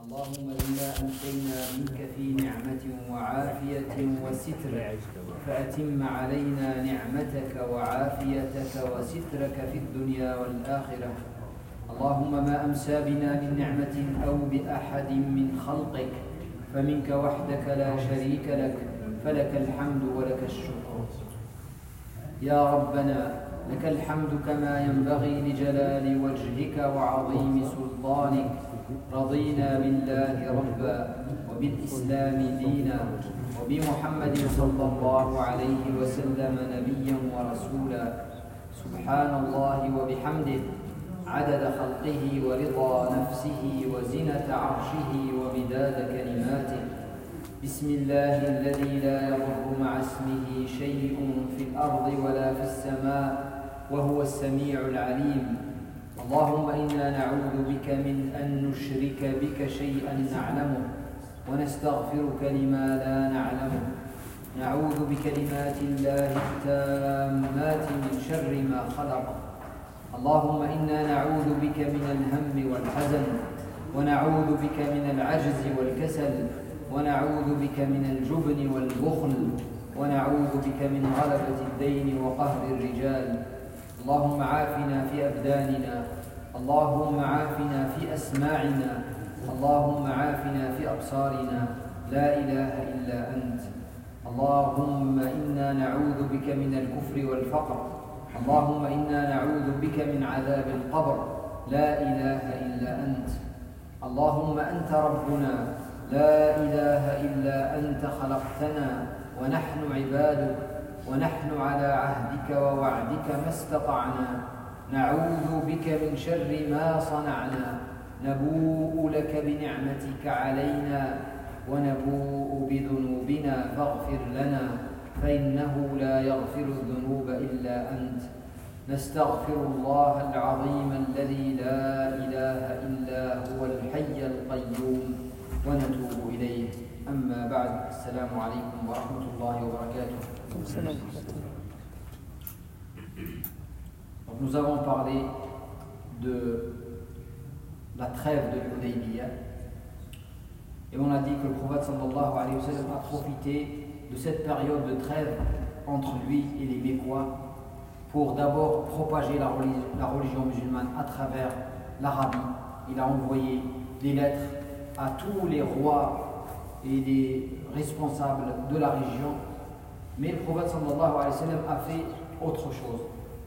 اللهم إنا أمسينا منك في نعمة وعافية وستر فأتم علينا نعمتك وعافيتك وسترك في الدنيا والآخرة. اللهم ما أمسى بنا من نعمة أو بأحد من خلقك فمنك وحدك لا شريك لك، فلك الحمد ولك الشكر. يا ربنا لك الحمد كما ينبغي لجلال وجهك وعظيم سلطانك. رضينا بالله ربا وبالإسلام دينا وبمحمد صلى الله عليه وسلم نبيا ورسولا. سبحان الله وبحمده عدد خلقه ورضا نفسه وزنة عرشه ومداد كلماته. بسم الله الذي لا يضر مع اسمه شيء في الأرض ولا في السماء وهو السميع العليم. اللهم إنا نعوذ بك من أن نشرك بك شيئا نعلمه ونستغفرك لما لا نعلمه. نعوذ بكلمات الله التامات من شر ما خلق. اللهم إنا نعوذ بك من الهم والحزن، ونعوذ بك من العجز والكسل، ونعوذ بك من الجبن والبخل، ونعوذ بك من غلبة الدين وقهر الرجال. اللهم عافنا في أبداننا، اللهم عافنا في أسماعنا، اللهم عافنا في أبصارنا. لا إله إلا أنت. اللهم إنا نعوذ بك من الكفر والفقر. اللهم إنا نعوذ بك من عذاب القبر. لا إله إلا أنت. اللهم أنت ربنا، لا إله إلا أنت. خلقتنا ونحن عبادك، ونحن على عهدك ووعدك ما استطعنا. نعوذ بك من شر ما صنعنا. نبوء لك بنعمتك علينا ونبوء بذنوبنا فاغفر لنا، فإنه لا يغفر الذنوب إلا أنت. نستغفر الله العظيم الذي لا إله إلا هو الحي القيوم ونتوب إليه. أما بعد، السلام عليكم ورحمة الله وبركاته. Donc nous avons parlé de la trêve de l'Hudaybiyah et on a dit que le prophète sallallahu alayhi wa sallam a profité de cette période de trêve entre lui et les Mécois pour d'abord propager la religion musulmane à travers l'Arabie. Il a envoyé des lettres à tous les rois et les responsables de la région, mais le prophète sallallahu alayhi wa sallam a fait autre chose.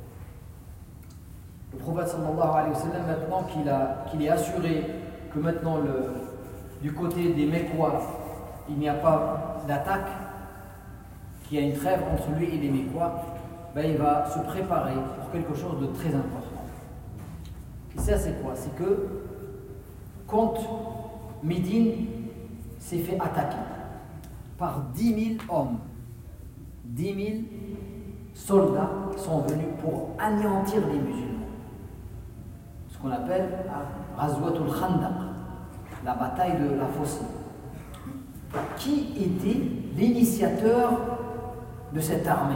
Le prophète sallallahu alayhi wa sallam, maintenant qu'il est assuré que maintenant du côté des Mécois il n'y a pas d'attaque, qu'il y a une trêve entre lui et les Mécois, il va se préparer pour quelque chose de très important. Et ça c'est quoi? C'est que quand Médine s'est fait attaquer par 10 000 hommes, 10 000 soldats sont venus pour anéantir les musulmans. Ce qu'on appelle Ghazwatul Khandaq, la bataille de la fossée. Qui était l'initiateur de cette armée?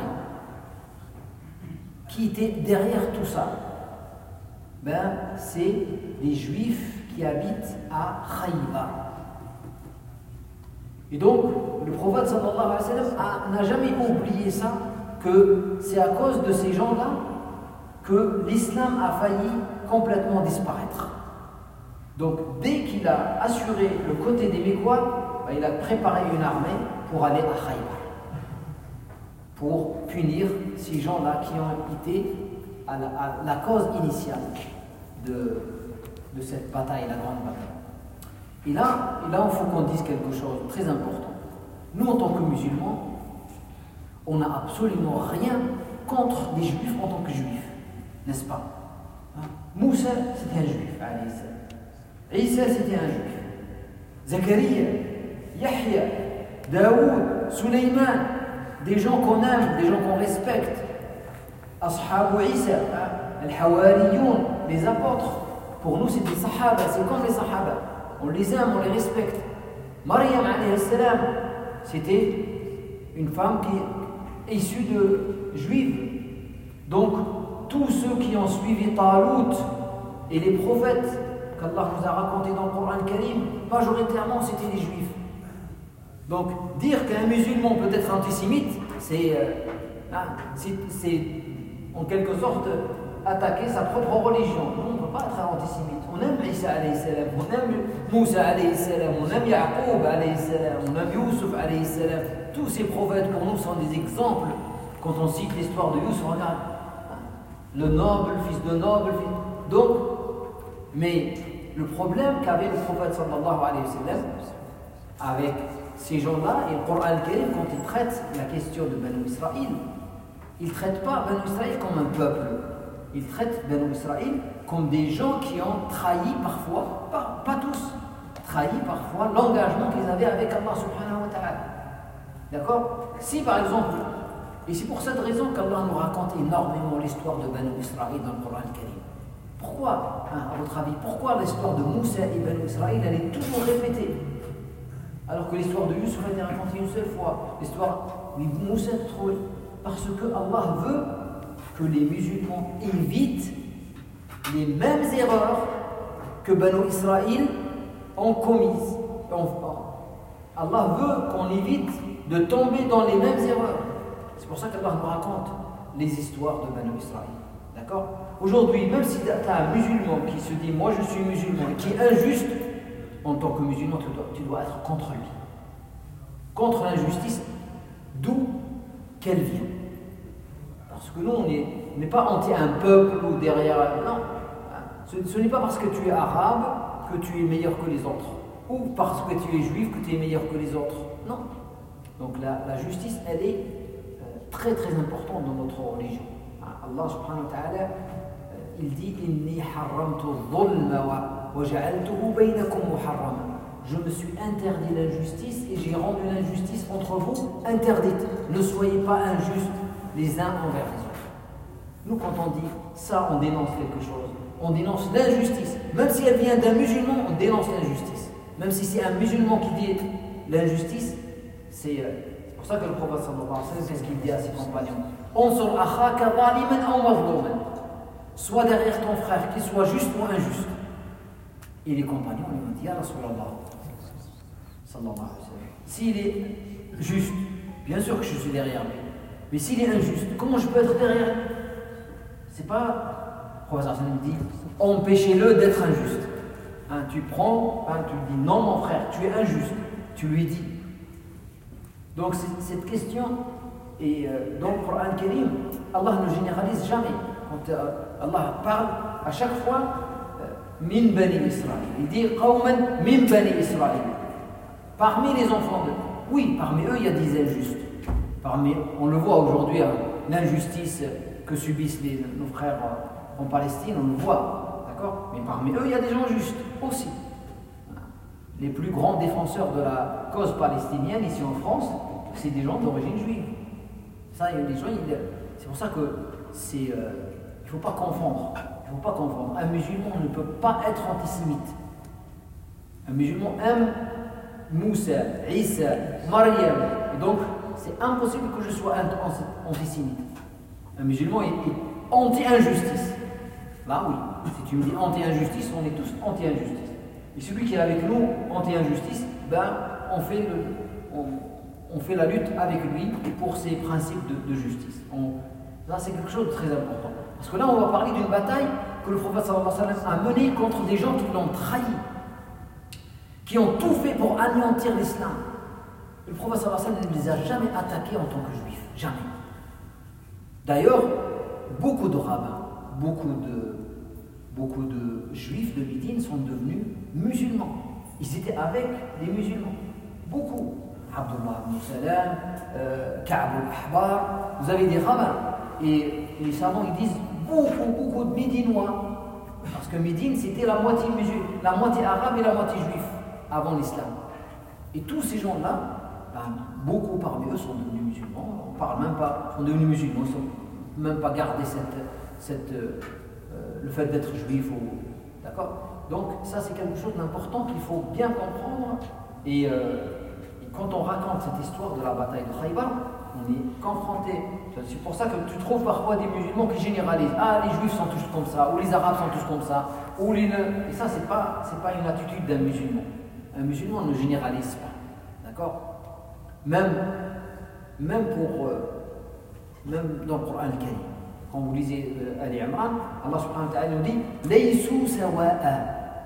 Qui était derrière tout ça? C'est les Juifs qui habitent à Khaybar. Et donc, le prophète sallallahu alayhi wa sallam n'a jamais oublié ça, que c'est à cause de ces gens-là que l'islam a failli complètement disparaître. Donc, dès qu'il a assuré le côté des Mécois, il a préparé une armée pour aller à Khaybar, pour punir ces gens-là qui ont été à la cause initiale de cette bataille, la grande bataille. Et là, il faut qu'on dise quelque chose de très important. Nous, en tant que musulmans, on n'a absolument rien contre les juifs en tant que juifs, n'est-ce pas? Moussa, c'était un juif, Isa, c'était un juif. Zakaria, Yahya, Daoud, Suleyman, des gens qu'on aime, des gens qu'on respecte. Ashabu Isa, Al-Hawariyoun, les apôtres. Pour nous, c'est des sahaba, c'est comme les sahaba. On les aime, on les respecte. Maryam alayhi salam, c'était une femme qui est issue de juive. Donc, tous ceux qui ont suivi Talut et les prophètes, qu'Allah nous a raconté dans le Coran Karim, majoritairement c'était les juifs. Donc dire qu'un musulman peut être antisémite, c'est en quelque sorte attaquer sa propre religion. Nous, on ne peut pas être antisémite. On aime Isa alayhi salam, on aime Moussa alayhi salam, on aime Yaqub alayhi salam, on aime Youssouf alayhi salam. Tous ces prophètes pour nous sont des exemples. Quand on cite l'histoire de Youssouf, regarde, le noble, fils de noble, donc, mais le problème qu'avait le prophète sallallahu alayhi wa sallam avec ces gens-là, et le Coran al-Karim, quand il traite la question de Banu Israël, il ne traite pas Banu Israël comme un peuple. Il traite Banu Israël comme des gens qui ont trahi parfois, pas tous, trahi parfois l'engagement qu'ils avaient avec Allah subhanahu wa ta'ala. D'accord? Si par exemple, et c'est pour cette raison qu'Allah nous raconte énormément l'histoire de Banu Israël dans le Coran al-Karim. Pourquoi, à votre avis, pourquoi l'histoire de Moussa et Banu Israël elle est toujours répétée? Alors que l'histoire de Youssouf a été racontée une seule fois. L'histoire de Moussa est trouvée. Parce que Allah veut que les musulmans évitent les mêmes erreurs que Banu Israël ont commises. Allah veut qu'on évite de tomber dans les mêmes erreurs. C'est pour ça qu'Allah nous raconte les histoires de Banu Israël. D'accord? Aujourd'hui, même si tu as un musulman qui se dit « moi je suis musulman » et qui est injuste, en tant que musulman, tu dois être contre lui. Contre l'injustice, d'où qu'elle vient. Parce que nous, on n'est pas anti un peuple ou derrière. Non. Ce n'est pas parce que tu es arabe que tu es meilleur que les autres. Ou parce que tu es juif que tu es meilleur que les autres. Non. Donc la justice, elle est très très importante dans notre religion. Allah subhanahu wa ta'ala, il dit « Inni harramtu dhulma wa ja'altuhu baynakum muharrama » Je me suis interdit l'injustice et j'ai rendu l'injustice entre vous interdite. Ne soyez pas injustes les uns envers les autres. Nous, quand on dit ça, on dénonce quelque chose. On dénonce l'injustice. Même si elle vient d'un musulman, on dénonce l'injustice. Même si c'est un musulman qui dit l'injustice, c'est pour ça que le prophète sallallahu alayhi wa sallam, c'est ce qu'il dit à ses compagnons. Ansur akhaka zaliman aw mazluman. Soit derrière ton frère, qu'il soit juste ou injuste. Et les compagnons lui ont dit, ya Rasulallah, sallallahu alayhi wa sallam, s'il est juste, bien sûr que je suis derrière lui. Mais s'il est injuste, comment je peux être derrière lui? C'est pas, le prophète sallallahu alayhi wa sallam dit, empêchez-le d'être injuste. Tu prends, tu lui dis, non mon frère, tu es injuste. Tu lui dis. Donc cette question, et dans le Coran Karim, Allah ne généralise jamais. Quand Allah parle, à chaque fois, min bani Israël. Il dit qawman min bani Israël. Parmi les enfants d'eux. Oui, parmi eux, il y a des injustes. On le voit aujourd'hui, l'injustice que subissent nos frères en Palestine, on le voit. D'accord? Mais parmi eux, il y a des gens justes aussi. Les plus grands défenseurs de la cause palestinienne ici en France, c'est des gens d'origine juive. Ça, il y a des gens, c'est pour ça que il ne faut pas confondre. Il ne faut pas confondre. Un musulman ne peut pas être antisémite. Un musulman aime Moussa, Isa, Maryam. Et donc, c'est impossible que je sois antisémite. Un musulman est anti-injustice. Là, oui. Si tu me dis anti-injustice, on est tous anti-injustice. Et celui qui est avec nous, anti-injustice, on fait la lutte avec lui pour ses principes de justice. Là, c'est quelque chose de très important. Parce que là, on va parler d'une bataille que le prophète sallallahu alayhi wa sallam a menée contre des gens qui l'ont trahi, qui ont tout fait pour anéantir l'islam. Le prophète sallallahu alayhi wa sallam ne les a jamais attaqués en tant que juifs. Jamais. D'ailleurs, beaucoup de rabbins, beaucoup de juifs de Médine sont devenus musulmans. Ils étaient avec les musulmans. Beaucoup. Abdullah ibn Salam, Ka'b al-Ahbar, vous avez des rabbins. Et les savants ils disent beaucoup de Médinois. Parce que Médine c'était la moitié arabe et la moitié juif avant l'islam. Et tous ces gens-là, beaucoup parmi eux sont devenus musulmans. On parle même pas, sont devenus musulmans, ils n'ont même pas gardé le fait d'être juif. D'accord? Donc ça c'est quelque chose d'important qu'il faut bien comprendre et quand on raconte cette histoire de la bataille de Khaybar, on est confronté. C'est pour ça que tu trouves parfois des musulmans qui généralisent. Ah, les juifs sont tous comme ça, ou les arabes sont tous comme ça, ou les... Et ça, c'est pas une attitude d'un musulman. Un musulman ne généralise pas. D'accord? Même dans le Coran al-Karim. Quand vous lisez Ali Imran, Allah subhanahu wa ta'ala nous dit Laysu sawa'a.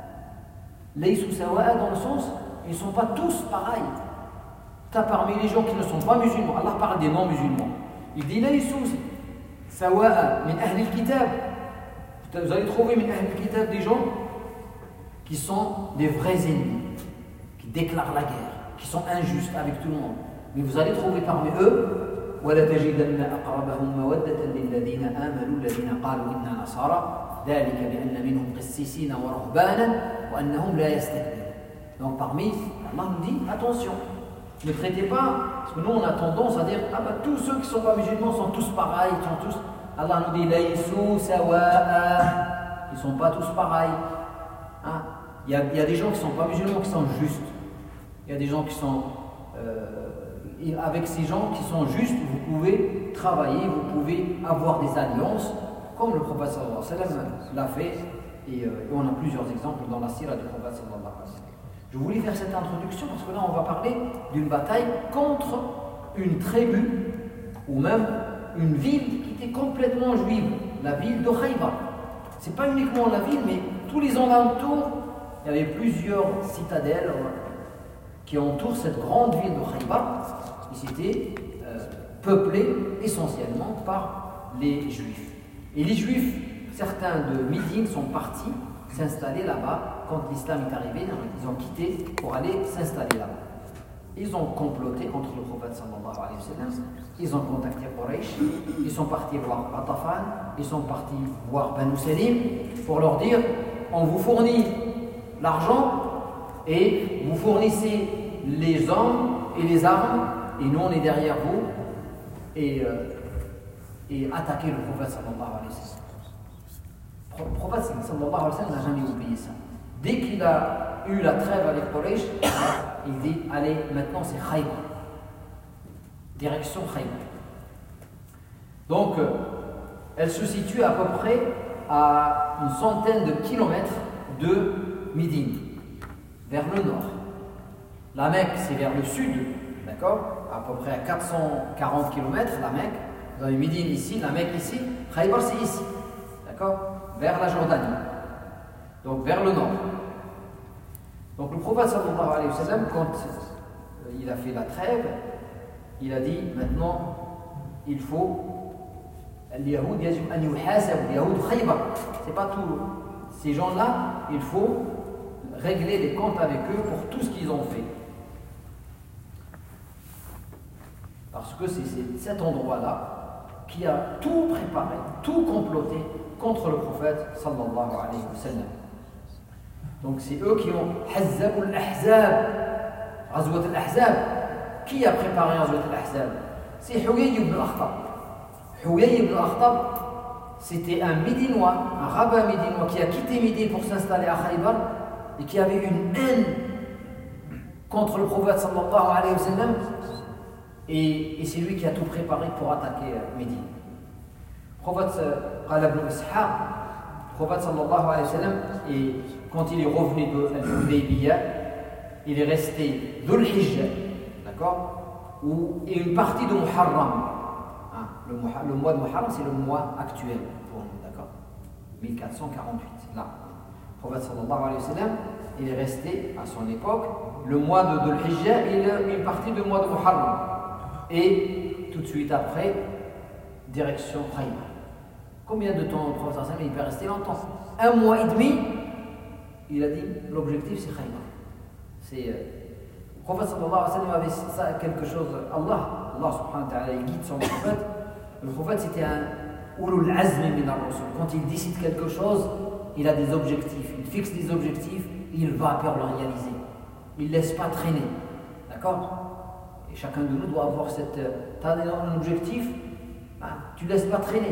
Laysu sawa'a dans le sens, ils ne sont pas tous pareils. Tu as parmi les gens qui ne sont pas musulmans, Allah parle des non-musulmans. Il dit Laysu sawa'a min ahli al-kitab. Vous allez trouver min ahli al-kitab des gens qui sont des vrais ennemis, qui déclarent la guerre, qui sont injustes avec tout le monde. Mais vous allez trouver parmi eux وَلَتَجِدَنَّ أَقْرَبَهُمْ مَوَدَّةً لِلَّذِينَ آمَنُوا الَّذِينَ قَالُوا إِنَّا نَصَارَى ذَلِكَ بِأَنَّ مِنْهُمْ قِسِّيسِينَ وَرُهْبَانًا وَأَنَّهُمْ لَا يَسْتَكْبِرُونَ. Donc parmi, Allah nous dit attention, ne traitez pas, parce que nous on a tendance à dire ah bah tous ceux qui ne sont pas musulmans sont tous pareils, sont tous. Allah nous dit laïsou sawa'a, ils ne sont pas tous pareils. Hein? Il y a des gens qui ne sont pas musulmans qui sont justes. Il y a des gens qui sont avec ces gens qui sont justes, vous pouvez travailler, vous pouvez avoir des alliances, comme le prophète sallallahu alayhi wa sallam l'a fait, et on a plusieurs exemples dans la sira du prophète sallallahu alayhi wa sallam. Je voulais faire cette introduction parce que là on va parler d'une bataille contre une tribu, ou même une ville qui était complètement juive, la ville de Khaybar. C'est pas uniquement la ville, mais tous les alentours, il y avait plusieurs citadelles qui entourent cette grande ville de Khaybar. Ils étaient peuplés essentiellement par les Juifs. Et les Juifs, certains de Médine sont partis s'installer là-bas quand l'islam est arrivé. Ils ont quitté pour aller s'installer là-bas. Ils ont comploté contre le prophète sallallahu alayhi wa sallam. Ils ont contacté Quraysh. Ils sont partis voir Ghatafan. Ils sont partis voir Banu Salim pour leur dire on vous fournit l'argent et vous fournissez les hommes et les armes, et nous on est derrière vous, et attaquer le prophète sallallahu alayhi wa sallam. Le prophète sallallahu alayhi wa sallam n'a jamais oublié ça. Dès qu'il a eu la trêve avec Quraysh, il dit allez, maintenant c'est Khaybar, direction Khaybar. Donc elle se situe à peu près à une centaine de kilomètres de Médine, vers le nord. La Mecque, c'est vers le sud, d'accord? À peu près à 440 km, la Mecque. Vous avez Médine ici, la Mecque ici. Khaybar, c'est ici, d'accord? Vers la Jordanie. Donc, vers le nord. Donc, le prophète sallallahu alayhi wa sallam, quand il a fait la trêve, il a dit, maintenant, il faut... Al-Yahoud, yajib an yuhasab, Yahoud Khaybar. C'est pas tout. Ces gens-là, il faut régler des comptes avec eux pour tout ce qu'ils ont fait. Parce que c'est cet endroit-là qui a tout préparé, tout comploté contre le prophète sallallahu alayhi wa sallam. Donc c'est eux qui ont Hazzab al-Ahzab, Ghazwat al-Ahzab. Qui a préparé Ghazwat al-Ahzab? C'est Huyay ibn al-Akhtab. Huyay ibn al-Akhtab, c'était un Médinois, un rabbin médinois qui a quitté Médine pour s'installer à Khaybar et qui avait une haine contre le prophète sallallahu alayhi wa sallam. Et c'est lui qui a tout préparé pour attaquer Médine. Le prophète sallallahu alayhi wa sallam, et quand il est revenu de Al-Hudaybiyah, il est resté Dhul Hijjah, d'accord, et une partie de Muharram. Le mois de Muharram, c'est le mois actuel pour nous, d'accord, 1448. Là, le prophète sallallahu alayhi wa sallam, il est resté à son époque le mois de Dhul Hijjah et une partie du mois de Muharram. Et tout de suite après, direction Khaybar. Combien de temps le prophète sallallahu alayhi wa sallam il peut rester longtemps? 1 mois et demi. Il a dit l'objectif c'est Khaybar. Le prophète sallallahu alayhi wa sallam avait ça, quelque chose. Allah subhanahu wa ta'ala il guide son prophète. Le prophète c'était un ulul azmi min ar-rusul. Quand il décide quelque chose, il a des objectifs, il fixe des objectifs, il va pour le réaliser. Il ne laisse pas traîner. D'accord? Et chacun de nous doit avoir cette. Tu as un objectif, tu ne laisses pas traîner.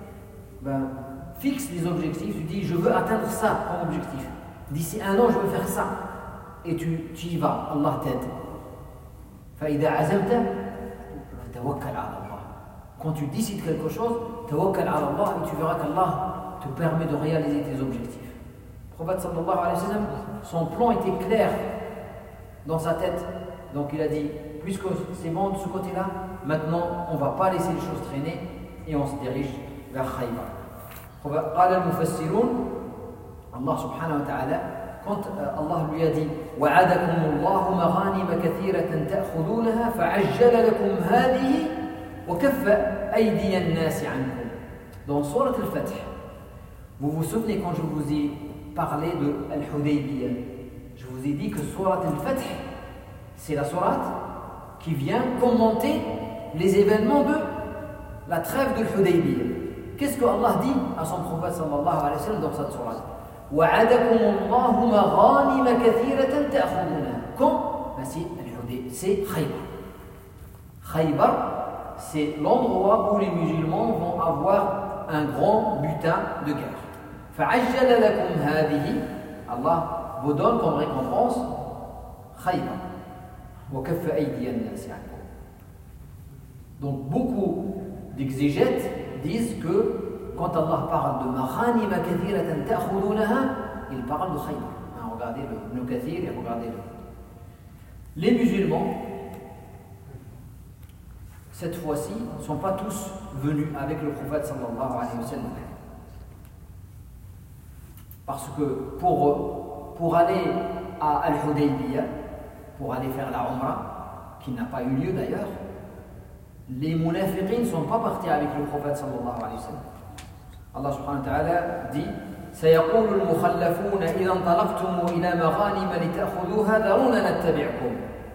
Fixe des objectifs, tu dis je veux atteindre ça en objectif. D'ici 1 an, je veux faire ça. Et tu y vas, Allah t'aide. فإذا عزمت فتوكل على الله. Quand tu décides quelque chose, tawakkal ala Allah et tu verras qu'Allah te permet de réaliser tes objectifs. Le prophète sallallahu alayhi wa sallam, son plan était clair dans sa tête. Donc il a dit, puisque c'est bon de ce côté-là, maintenant on ne va pas laisser les choses traîner et on se dirige vers Khaybar. قال المفسرون, Allah subhanahu wa ta'ala, quand Allah lui a dit وعدكم الله مغانم كثيرة تأخذونها فعجل لكم هذه وكف أيدي الناس عنكم. Dans Surat al-Fath, vous vous souvenez quand je vous ai parlé de Al-Hudaybiyah, je vous ai dit que Surat al-Fath, c'est la sourate qui vient commenter les événements de la trêve de Hudaybiyah. Qu'est-ce que Allah dit à son prophète sallallahu alayhi wa sallam dans cette sourate? وَعَدَكُمُ اللَّهُ مَغَانِمَ كَثِيرَةً تَأْخُذُونَهَا. Quand? C'est Khaybar. Khaybar, c'est l'endroit où les musulmans vont avoir un grand butin de guerre. فَعَجَّلَ لَكُمْ هَذِهِ. Allah vous donne comme récompense Khaybar. وَكَفَّ أَيْدِيَ النَّاسِ عَنكُمْ. Donc beaucoup d'exégètes disent que quand Allah parle de مَغَانِمَ كَثِيرَةً تَأْخُذُونَهَا, il parle de Khaybar. Regardez le Kathir et regardez-le. Les musulmans, cette fois-ci, ne sont pas tous venus avec le prophète sallallahu alayhi wa sallam. Parce que pour aller à Al-Hudaybiyah, pour aller faire la Umrah, qui n'a pas eu lieu d'ailleurs, les munafiqins ne sont pas partis avec le prophète sallallahu alayhi wa sallam. Allah subhanahu wa ta'ala dit سيقول المخلفون إذا انطلقتم إلى مغانم لتأخذوها ذرونا نتبعكم.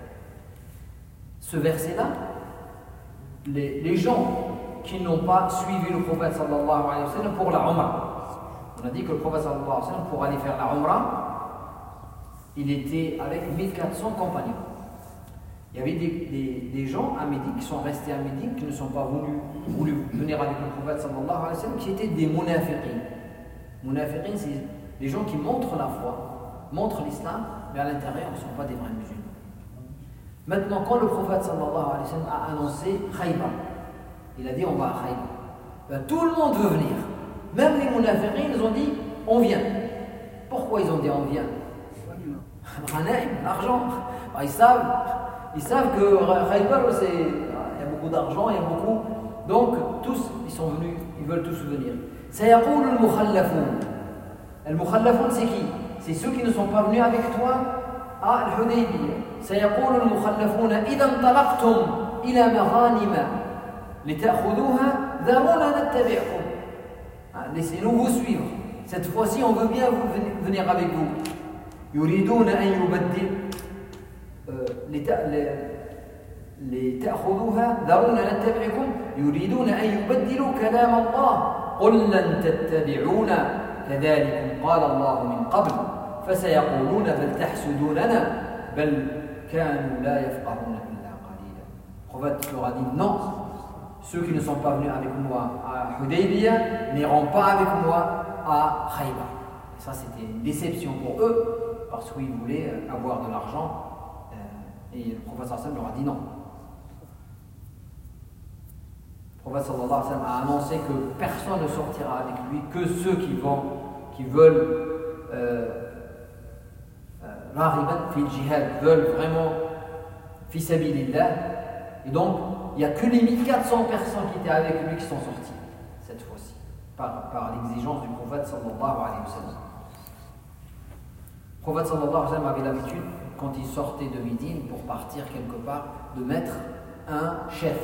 Ce verset-là, les gens qui n'ont pas suivi le prophète sallallahu alayhi wa sallam pour la Umrah. On a dit que le prophète sallallahu alayhi wa sallam, pour aller faire la Umrah, il était avec 1400 compagnons. Il y avait des gens à Médine qui sont restés à Médine, qui ne sont pas voulu venir avec le prophète sallallahu alayhi wa sallam, qui étaient des munafiqins. Munafiqins, c'est des gens qui montrent la foi, montrent l'islam, mais à l'intérieur ne sont pas des vrais musulmans. Maintenant, quand le prophète sallallahu alayhi wa sallam a annoncé Khaybar, il a dit on va à Khaybar, ben, tout le monde veut venir. Même les munafiqins, ils ont dit on vient. Pourquoi ils ont dit on vient? L'argent. Ils savent que Khaybar, il y a beaucoup d'argent, il y a beaucoup. Donc, tous, ils sont venus, ils veulent tous venir. سيقول المخلفون. المخلفون, c'est qui? C'est ceux qui ne sont pas venus avec toi à Al-Hudaybiyah. سيقول المخلفون إذا انطلقتم إلى مغانم لتأخذوها ذرونا نتبعكم. Laissez-nous vous suivre. Cette fois-ci, on veut bien venir avec vous. يريدون أن يبدلوا لتأخذوها ذرونا نتبعكم يريدون أن يبدلوا كلام الله قل لن تتبعونا كذلكم قال الله من قبل فسيقولون بل تحسدوننا بل كانوا لا يفقهون إلا قليلا. Prophète leur a dit non, ceux qui ne sont pas venus avec moi à Hudaybiyah n'iront pas avec moi à Khaybar. Ça, c'était une déception pour eux parce qu'ils voulaient avoir de l'argent. Et le prophète sallallahu alayhi wa sallam leur a dit non. Le prophète sallallahu alayhi wa sallam a annoncé que personne ne sortira avec lui, que ceux qui veulent rahiban fil jihad, veulent vraiment fi sabilillah. Et donc, il n'y a que les 1400 personnes qui étaient avec lui qui sont sorties cette fois-ci, par l'exigence du prophète sallallahu alayhi wa sallam. Le prophète sallallahu alayhi wa sallam avait l'habitude, quand il sortait de Médine pour partir quelque part, de mettre un chef,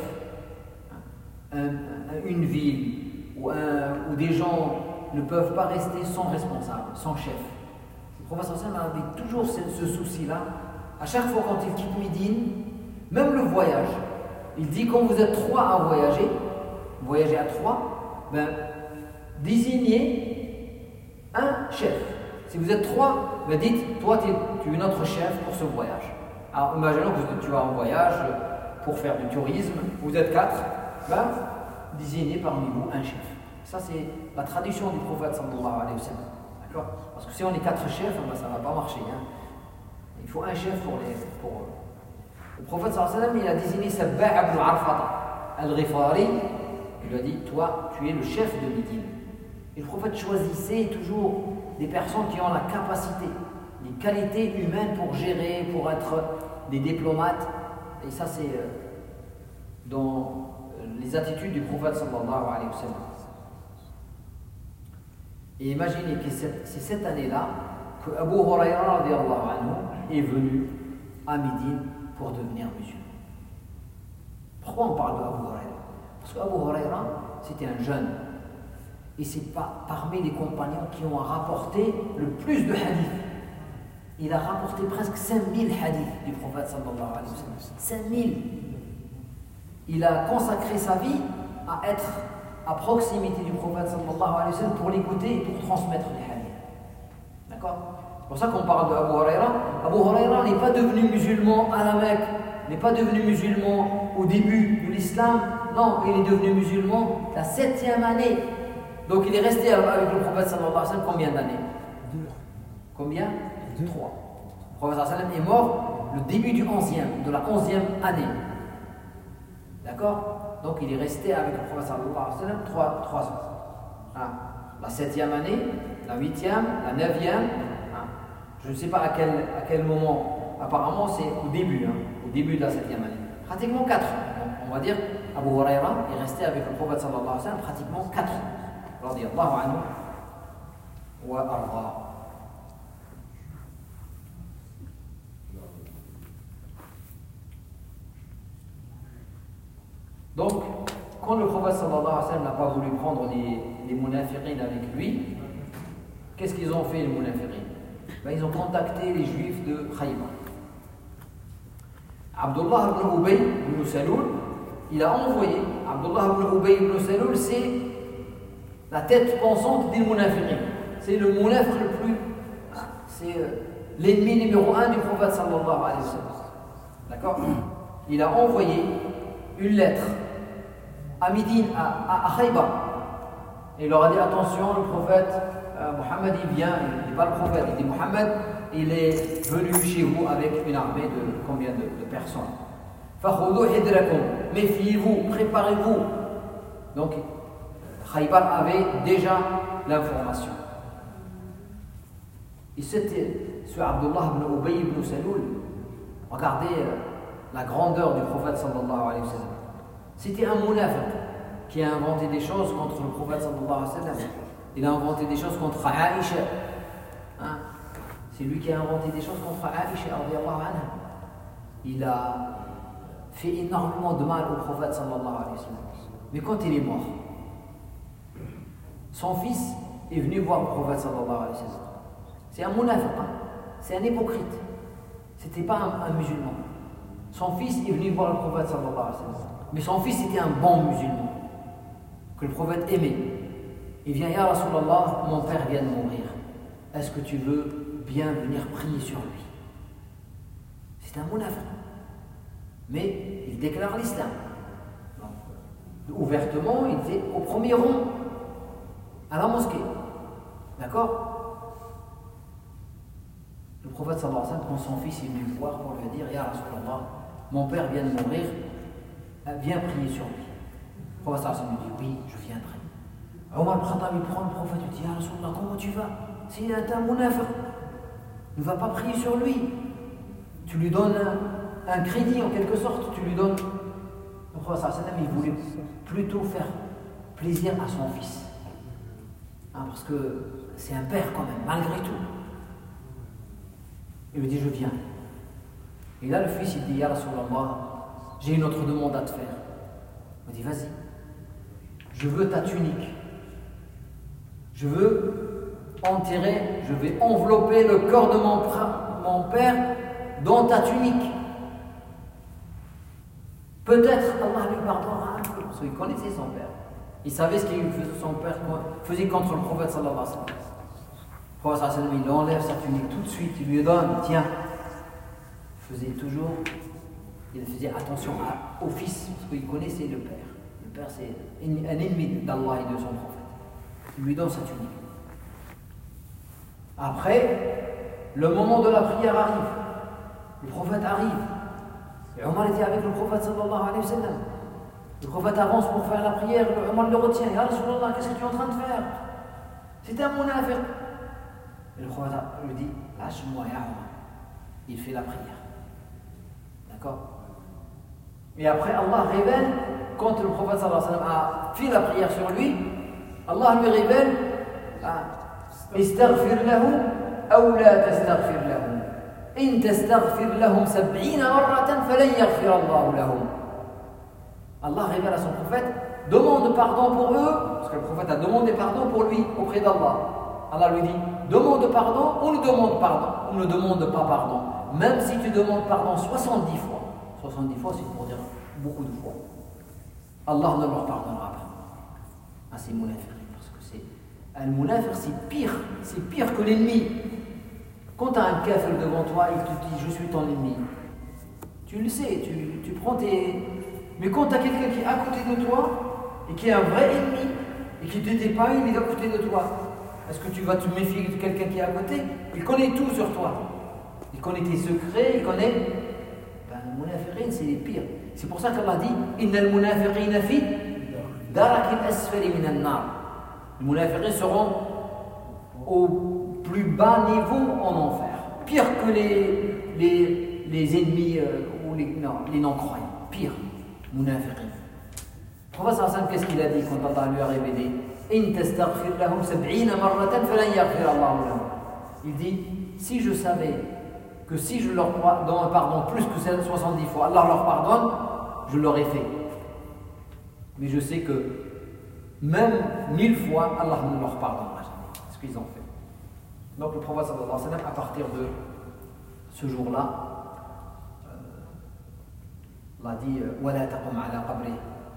une ville où des gens ne peuvent pas rester sans responsable, sans chef. Le prophète sallallahu alayhi wa sallam avait toujours ce souci-là. À chaque fois quand il quitte Médine, même le voyage, il dit quand vous êtes 3 à voyager à 3, ben, désignez un chef. Si vous êtes 3, ben dites, toi tu es notre chef pour ce voyage. Alors imaginons que tu vas en voyage pour faire du tourisme, vous êtes 4, ben, désignez parmi vous un chef. Ça c'est la tradition du prophète sallallahu alayhi wa sallam. D'accord? Parce que si on est 4 chefs, ben, ça ne va pas marcher. Hein. Il faut un chef pour Le prophète sallallahu alayhi wa sallam, il a désigné Sabba' ibn Arfata al-Ghifari. Il lui a dit, toi, tu es le chef de Médine. Et le prophète choisissait toujours des personnes qui ont la capacité, les qualités humaines pour gérer, pour être des diplomates. Et ça, c'est dans les attitudes du prophète sallallahu alayhi wa sallam. Et imaginez que c'est cette année-là que Abu Huraira radiallahu anhu est venu à Médine pour devenir musulman. Pourquoi on parle d'Abu Huraira? Parce qu'Abu Huraira, c'était un jeune. Et c'est pas parmi les compagnons qui ont rapporté le plus de hadiths. Il a rapporté presque 5000 hadiths du prophète sallallahu alayhi wa sallam. 5000. Il a consacré sa vie à être à proximité du prophète sallallahu alayhi wa sallam pour l'écouter et pour transmettre les hadiths. D'accord? C'est pour ça qu'on parle d'Abu Huraira. Abu Huraira n'est pas devenu musulman à la Mecque, n'est pas devenu musulman au début de l'islam. Non, il est devenu musulman la 7e année. Donc il est resté avec le prophète sallallahu alayhi wa sallam combien d'années? 2. Combien? 2. 3. Le prophète sallallahu alayhi wa sallam est mort le début de la 11e année. D'accord? Donc il est resté avec le prophète sallallahu alayhi wa sallam 3 ans. Hein? La 7e année, la 8e, la 9e. Hein? Je ne sais pas à quel moment. Apparemment c'est au début de la 7e année. Pratiquement 4 ans. Donc, on va dire Abu Huraira est resté avec le prophète sallallahu alayhi wa sallam pratiquement 4 ans. Radiyallahu anhu wa arda. Donc, quand le prophète sallallahu alayhi wa sallam n'a pas voulu prendre les munafiqin avec lui, qu'est-ce qu'ils ont fait les munafiqin? Ils ont contacté les juifs de Khaybar. Abdullah ibn Ubay ibn Salul, il a envoyé, Abdullah ibn Ubay ibn Salul, c'est la tête pensante des munafiqin. C'est le munafiq le plus, c'est l'ennemi numéro 1 du prophète sallallahu alayhi wa sallam. D'accord? Il a envoyé une lettre à Médine, à Khaybar. Et il leur a dit attention, le prophète Mohammed il vient, il n'est pas le prophète, il dit Mohammed, il est venu chez vous avec une armée de combien de personnes. Fakhoudou hidrakum, méfiez-vous, préparez-vous. Donc Khaybar avait déjà l'information. Et c'était ce Abdullah ibn Ubay ibn Salul. Regardez la grandeur du prophète sallallahu alayhi wa sallam. C'était un munafiq qui a inventé des choses contre le prophète sallallahu alayhi wa sallam. Il a inventé des choses contre Aïcha. Hein? C'est lui qui a inventé des choses contre Aïcha radiyallahu anha. Il a fait énormément de mal au prophète sallallahu alayhi wa sallam. Mais quand il est mort, son fils est venu voir le prophète sallallahu alayhi wa sallam. C'est un munafiq, hein? C'est un hypocrite. C'était pas un musulman. Son fils est venu voir le prophète sallallahu alayhi wa sallam. Mais son fils était un bon musulman que le prophète aimait. Il vient, Ya Rasulallah, mon père vient de mourir. Est-ce que tu veux bien venir prier sur lui? C'est un munafiq. Mais il déclare l'islam. Ouvertement, il était au premier rang à la mosquée. D'accord? Le prophète sallallahu alayhi wa sallam, quand son fils est venu le voir pour lui dire Ya Rasulallah, mon père vient de mourir, viens prier sur lui. Le prophète sallallahu alayhi wa sallam lui dit oui, je viendrai. Omar ibn Khattab, il prend le prophète et dit Ya Rasulallah, comment tu vas? S'il est un munafiq, ne va pas prier sur lui. Tu lui donnes un crédit en quelque sorte, tu lui donnes. Le prophète sallallahu alayhi wa sallam, il voulait plutôt faire plaisir à son fils. Hein, parce que c'est un père quand même, malgré tout. Il lui dit je viens. Et là le fils il dit Ya Rasulallah, j'ai une autre demande à te faire. Il dit vas-y, je veux ta tunique. Je veux enterrer, je vais envelopper le corps de mon père dans ta tunique. Peut-être Allah lui pardonnera un peu, parce qu'il connaissait son père. Il savait ce que son père faisait contre le prophète sallallahu alayhi wa sallam. Le prophète sallallahu alayhi wa sallam, il enlève sa tunique tout de suite, il lui donne, tiens. Il faisait attention au fils, parce qu'il connaissait le père. Le père, c'est un ennemi d'Allah et de son prophète. Il lui donne sa tunique. Après, le moment de la prière arrive. Le prophète arrive. Et Omar était avec le prophète sallallahu alayhi wa sallam. Le prophète avance pour faire la prière, Omar le retient. Ya Rasulallah, qu'est-ce que tu es en train de faire? C'est un munafiq. Et le prophète lui dit, lâche-moi, ya Omar. Il fait la prière. D'accord? Et après, Allah révèle, quand le prophète sallallahu alayhi wa sallam a fait la prière sur lui, Allah lui révèle, Istaghfir lahum, ou la tastaghfir lahum. In tastaghfir lahum 70 marratan falan yaghfir Allah lahum. Allah révèle à son prophète, demande pardon pour eux, parce que le prophète a demandé pardon pour lui auprès d'Allah. Allah lui dit, demande pardon ou ne demande pardon, ou ne demande pas pardon. Même si tu demandes pardon 70 fois, 70 fois c'est pour dire beaucoup de fois, Allah ne leur pardonnera pas. Ah, c'est munafiq, parce que c'est un munafiq, c'est pire que l'ennemi. Quand tu as un kafir devant toi, il te dit je suis ton ennemi. Tu le sais, tu prends tes. Mais quand tu as quelqu'un qui est à côté de toi et qui est un vrai ennemi et qui ne t'aide pas, il est à côté de toi. Est-ce que tu vas te méfier de quelqu'un qui est à côté? Il connaît tout sur toi. Il connaît tes secrets, il connaît. Ben, le munafiqin, c'est les pires. C'est pour ça qu'Allah dit Innal munafiqina fi darakil asfali minan nar. Les munafiqins seront au plus bas niveau en enfer. Pire que les ennemis ou les non-croyants. Pire. Munafiqin. Le prophète sallallahu alayhi wa sallam, qu'est-ce qu'il a dit quand Allah lui a révélé? In tastaghfir lahum 70 marratan falan yaghfir Allah lahum. Il dit, si je savais que si je leur donne un pardon plus que 70 fois, Allah leur pardonne, je l'aurais fait. Mais je sais que même 1000 fois, Allah ne leur pardonnera jamais. C'est ce qu'ils ont fait. Donc le prophète sallallahu alayhi wa sallam, à partir de ce jour-là, Allah dit وَلَا تَقُمْ عَلَى قَبْرِهِ.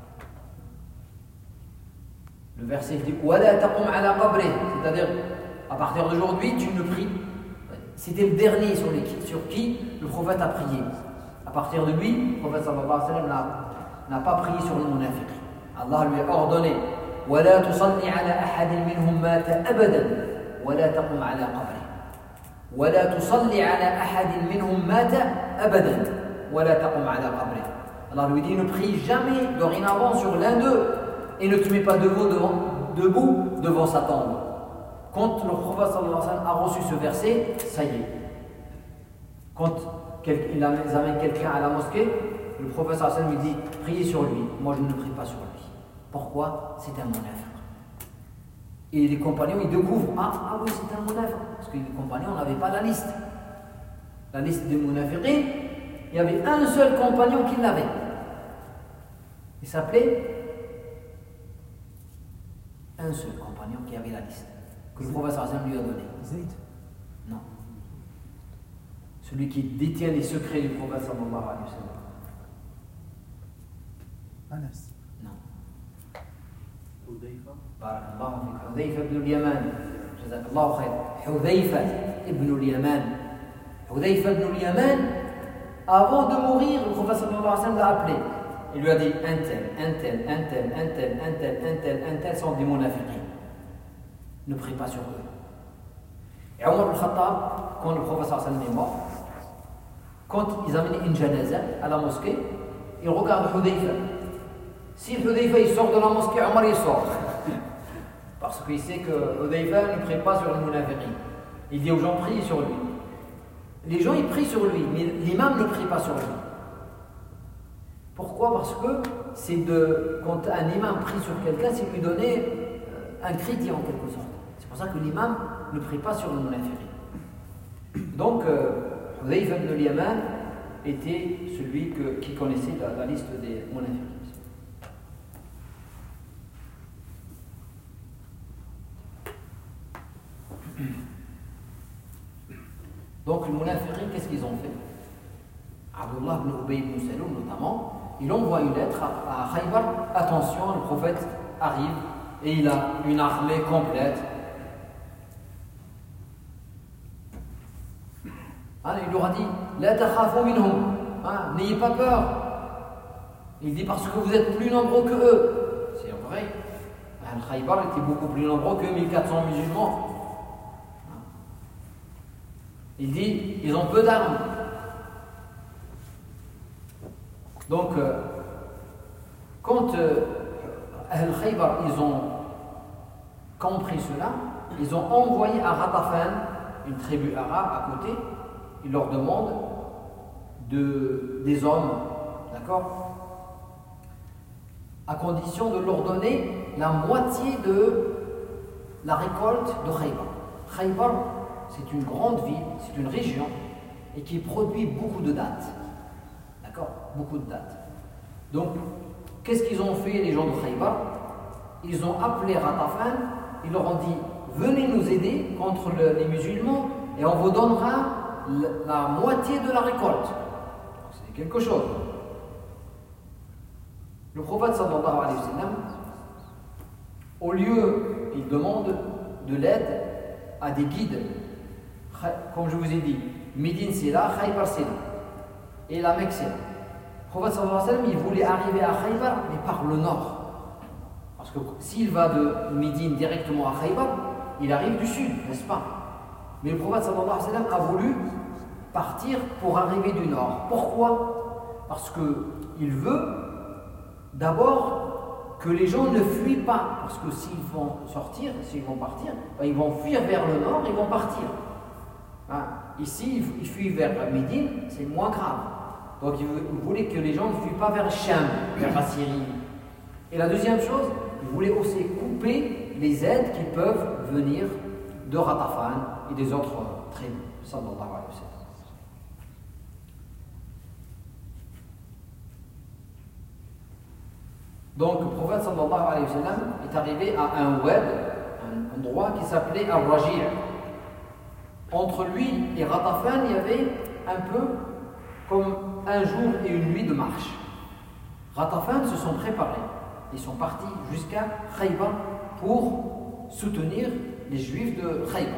Le verset dit وَلَا تَقُمْ عَلى قَبْرِهِ, c'est-à-dire à partir d'aujourd'hui tu ne pries. C'était le dernier sur qui le prophète a prié. À partir de lui, le prophète sallallahu alayhi wa sallam n'a pas prié sur le munafiq. Allah lui a ordonné وَلَا تُصَلِّ عَلَى أَحَدٍ مِّنْهُمْ مَاتَ أَبَدًا وَلَا تَقُمْ عَلَى قَبْرِهِ وَلَا تُصَلِّ عَلَى أَحَدٍ مِّنْهُمْ مَاتَ أَبَدًا وَلَا تَقُمْ عَلَى قَبْرِهِ. Allah lui dit, ne prie jamais dorénavant sur l'un d'eux et ne te mets pas debout devant sa tombe. Quand le prophète sallallahu alayhi wa sallam a reçu ce verset, ça y est. Quand il amène quelqu'un à la mosquée, le prophète sallallahu alayhi wa sallam lui dit, priez sur lui. Moi je ne prie pas sur lui. Pourquoi? C'est un munafiq. Et les compagnons, ils découvrent, ah oui, c'est un munafiq. Parce que les compagnons n'avaient pas la liste. La liste des munafiqins, il y avait un seul compagnon qui l'avait. Il s'appelait un seul compagnon qui avait la liste, que le prophète sallallahu alayhi wa sallam lui a donné. Zayd? Non. Celui qui détient les secrets du prophète sallallahu alayhi wa sallam. Anas? Non. Hudayfa? Barakallahu fik. Hudayfa ibn al-Yaman. Jazakallahu khayr. Hudayfa ibn al-Yaman. Hudayfa ibn al-Yaman, avant de mourir, le prophète sallallahu alayhi wa sallam l'a appelé. Il lui a dit un tel sont des munafiqins. Ne prie pas sur eux. Et Omar al-Khattab, quand le prophète sallallahu alayhi wa sallam est mort, quand ils amenaient une janaza à la mosquée, ils regardent Hudayfa. Si Hudayfa il sort de la mosquée, Omar il sort. Parce qu'il sait que Hudayfa ne prie pas sur les munafiqins. Il dit aux gens, priez sur lui. Les gens ils prient sur lui, mais l'imam ne prie pas sur lui. Pourquoi? Parce que quand un imam prie sur quelqu'un, c'est lui donner un crédit en quelque sorte. C'est pour ça que l'imam ne prie pas sur le munafiqin. Donc, Hudayfa ibn al-Yaman était celui qui connaissait la liste des munafiqin. Donc, les munafiqin, qu'est-ce qu'ils ont fait? Abdullah ibn Ubay ibn Saloum notamment, il envoie une lettre à Khaybar. Attention, le prophète arrive et il a une armée complète. Il leur a dit La takhafu minhum, n'ayez pas peur. Il dit parce que vous êtes plus nombreux que eux. C'est vrai. Khaybar était beaucoup plus nombreux que 1400 musulmans. Il dit ils ont peu d'armes. Donc, quand Ahl Khaybar, ils ont compris cela, ils ont envoyé à Ghatafan, une tribu arabe à côté, ils leur demandent des hommes, d'accord, à condition de leur donner la moitié de la récolte de Khaybar. Khaybar, c'est une grande ville, c'est une région, et qui produit beaucoup de dattes. D'accord? Beaucoup de dattes. Donc, qu'est-ce qu'ils ont fait les gens de Khaybar? Ils ont appelé Ghatafan, ils leur ont dit, venez nous aider contre les musulmans, et on vous donnera la moitié de la récolte. C'est quelque chose. Le prophète sallallahu alayhi wa sallam, au lieu, il demande de l'aide à des guides. Comme je vous ai dit, Médine c'est là, Khaybar c'est là. Et la Mecque c'est là. Le prophète sallallahu alayhi wa sallam, il voulait arriver à Khaybar, mais par le nord. Parce que s'il va de Médine directement à Khaybar, il arrive du sud, n'est-ce pas? Mais le prophète sallallahu alayhi wa sallam a voulu partir pour arriver du nord. Pourquoi? Parce qu'il veut d'abord que les gens ne fuient pas. Parce que s'ils vont sortir, s'ils vont partir, ils vont fuir vers le nord, ils vont partir. Hein? Ici, ils fuient vers Médine, c'est moins grave. Donc il voulait que les gens ne fuient pas vers Cham, vers la Syrie. Et la deuxième chose, il voulait aussi couper les aides qui peuvent venir de Ghatafan et des autres tribus. Sallallahu alayhi wa sallam. Donc le prophète sallallahu alayhi wa sallam est arrivé à un wad, un endroit qui s'appelait Al-Raji'. Entre lui et Ghatafan, il y avait un peu comme un jour et une nuit de marche. Ghatafan se sont préparés. Ils sont partis jusqu'à Khaybar pour soutenir les juifs de Khaybar.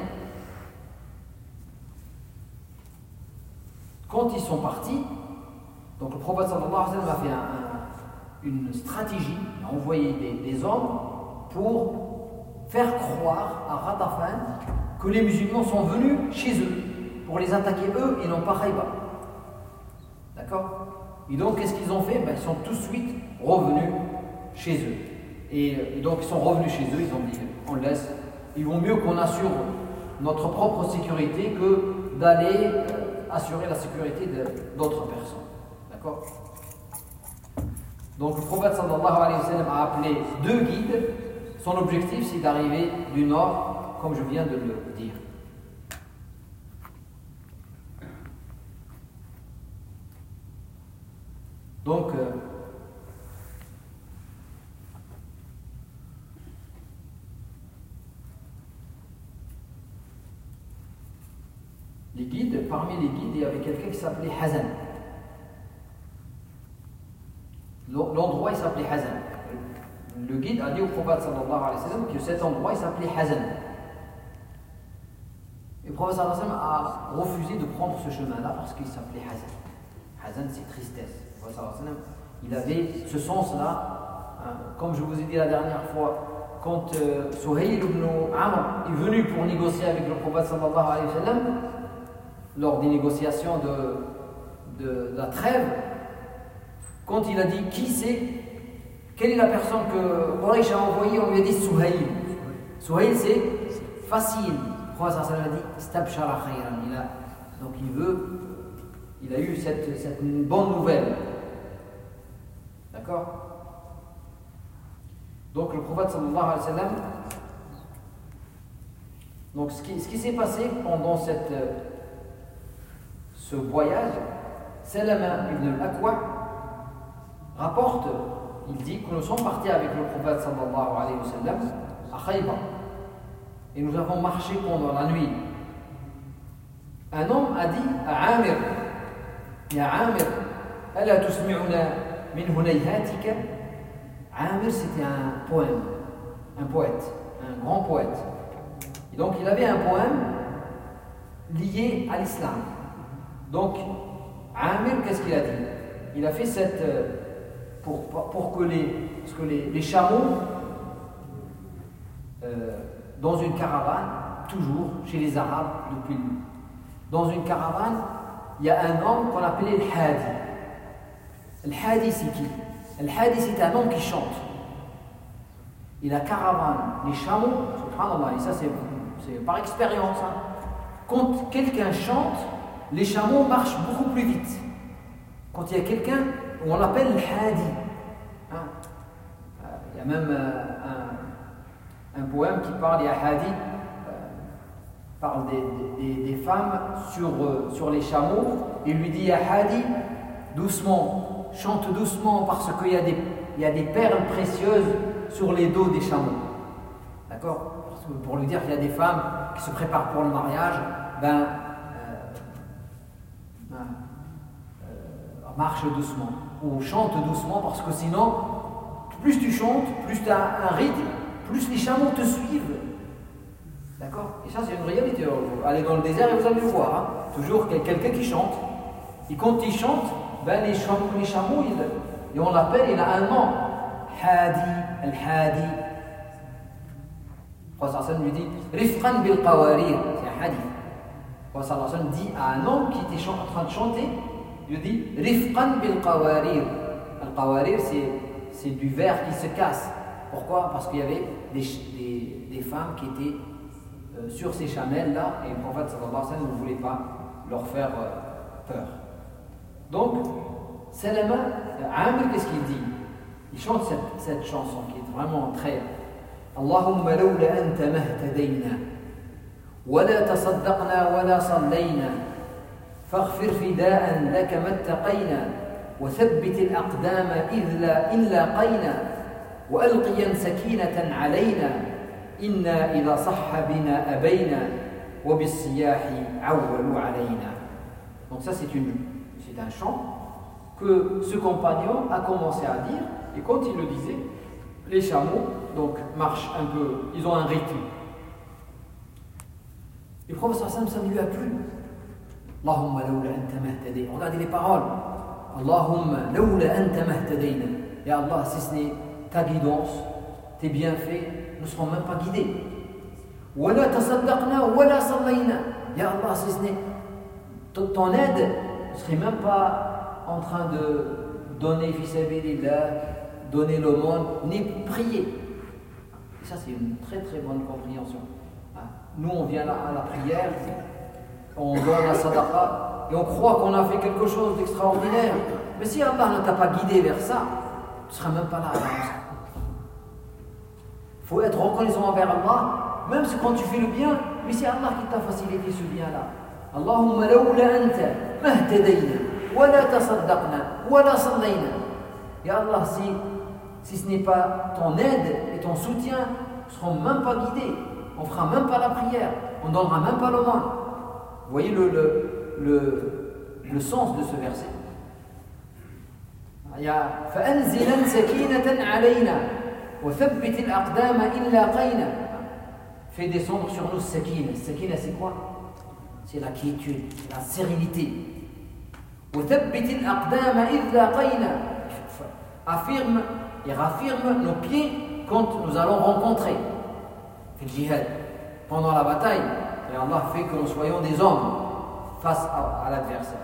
Quand ils sont partis, donc le prophète sallallahu alayhi wa sallam a fait une stratégie, il a envoyé des hommes pour faire croire à Ghatafan que les musulmans sont venus chez eux pour les attaquer eux et non pas Khaybar. D'accord? Et donc qu'est-ce qu'ils ont fait? Ils sont tout de suite revenus chez eux. Et donc ils sont revenus chez eux, ils ont dit on laisse, il vaut mieux qu'on assure notre propre sécurité que d'aller assurer la sécurité d'autres personnes. D'accord? Donc le prophète sallallahu alayhi wa sallam a appelé 2 guides. Son objectif c'est d'arriver du nord, comme je viens de le dire. Donc les guides, parmi les guides, il y avait quelqu'un qui s'appelait Hazan. L'endroit il s'appelait Hazan. Le guide a dit au prophète sallallahu alayhi wa sallam que cet endroit il s'appelait Hazan. Et le prophète sallallahu alayhi wa sallam a refusé de prendre ce chemin-là parce qu'il s'appelait Hazan. Hazan c'est tristesse. Le prophète sallallahu alayhi wa sallam, il avait ce sens-là, hein, comme je vous ai dit la dernière fois, quand Suhayl ibn Amr est venu pour négocier avec le prophète sallallahu alayhi wa sallam, lors des négociations de la trêve, quand il a dit qui c'est, quelle est la personne que Quraysh a envoyée, on lui a dit Suhayl. Suhayl c'est facile. Le prophète sallallahu alayhi wa sallam a dit Stabshara khayran. Donc il a eu cette bonne nouvelle. D'accord? Donc le prophète sallallahu alayhi wa sallam, donc ce qui s'est passé pendant ce voyage, Salama ibn al-Aqwa rapporte, il dit que nous sommes partis avec le prophète sallallahu alayhi wa sallam à Khaybar et nous avons marché pendant la nuit. Un homme a dit à Amir, Ya Amir, ala tusmi'una min hunayhatika. Amir c'était un poème, un poète, un grand poète. Et donc il avait un poème lié à l'islam. Donc Amir, qu'est-ce qu'il a dit? Il a fait pour que les chameaux dans une caravane, toujours chez les Arabes depuis dans une caravane, il y a un homme qu'on appelait le Hadi. Al-Hadi, c'est qui? Al-Hadi, c'est un homme qui chante. Et la caravane, les chameaux, subhanallah, et ça c'est par expérience, hein. Quand quelqu'un chante, les chameaux marchent beaucoup plus vite. Quand il y a quelqu'un, on l'appelle Al-Hadi. Hein. Il y a même un poème qui parle, il y a Hadi, parle des femmes sur les chameaux. Il lui dit, ya Hadi, doucement, chante doucement parce qu'il y a des perles précieuses sur les dos des chameaux. D'accord? Pour lui dire qu'il y a des femmes qui se préparent pour le mariage, marche doucement ou chante doucement parce que sinon, plus tu chantes, plus tu as un rythme, plus les chameaux te suivent. D'accord? Et ça, c'est une réalité. Vous allez dans le désert et vous allez le voir. Hein? Toujours quelqu'un qui chante. Et quand il chante, les chameaux, et on l'appelle, il a un nom. Hadi, Al-Hadi. Le prophète lui dit Rifqan bil qawarir. C'est un hadith. Le prophète dit à un homme qui était en train de chanter, il lui dit Rifqan bil qawarir. Al-qawarir, c'est du verre qui se casse. Pourquoi? Parce qu'il y avait des femmes qui étaient sur ces chamelles-là, et le prophète sallallahu alayhi wa sallam ne voulait pas leur faire peur. Donc, Salama, Amir, qu'est-ce qu'il dit? Il chante cette chanson qui est vraiment très. Allahumma lawla anta mahtadayna, wa la tasaddaqna wa la sallayna, faghfir fida'an laka mattaqayna, wa thabbit al-aqdama in laqayna, wa alqiyan sakinatan alayna. Inna idha sahha bina abayna wa bis-siyahi awwalu alayna. Donc ça c'est un chant que ce compagnon a commencé à dire, et quand il le disait, les chameaux donc marchent un peu, ils ont un rythme. Le prophète sallallahu alayhi wa sallam, ça ne lui a plu. Allahumma lawla anta mahtadayna. Regardez les paroles. Allahumma lawla anta mahtadayna. Ya Allah, si ce n'est ta guidance, tes bienfaits, nous ne serons même pas guidés. Wala tasaddaqna wala sallayna. Ya Allah, si ce n'est ton aide, ne serait même pas en train de donner fi sabilillah, donner l'aumône, ni prier. Et ça, c'est une très très bonne compréhension. Nous, on vient à la prière, on donne la sadaqa, et on croit qu'on a fait quelque chose d'extraordinaire. Mais si Allah ne t'a pas guidé vers ça, tu ne seras même pas là. Il faut être reconnaissant envers Allah, même si quand tu fais le bien, mais c'est Allah qui t'a facilité ce bien-là. Allahumma lawla anta mahtadayna, wa la tasaddaqna, wa la sallayna. Ya Allah, si ce n'est pas ton aide et ton soutien, nous ne serons même pas guidés. On ne fera même pas la prière, on ne donnera même pas l'aumône. Vous voyez le sens de ce verset. فأنزلا سكينة علينا وثبت الأقدام إن لاقينا. Fais descendre sur nous sakina. Sakina, c'est quoi? C'est la quiétude, la sérénité. وثبت الأقدام إن لاقينا. Affirme et raffirme nos pieds quand nous allons rencontrer. Fait le jihad, pendant la bataille, et Allah fait que nous soyons des hommes face à l'adversaire.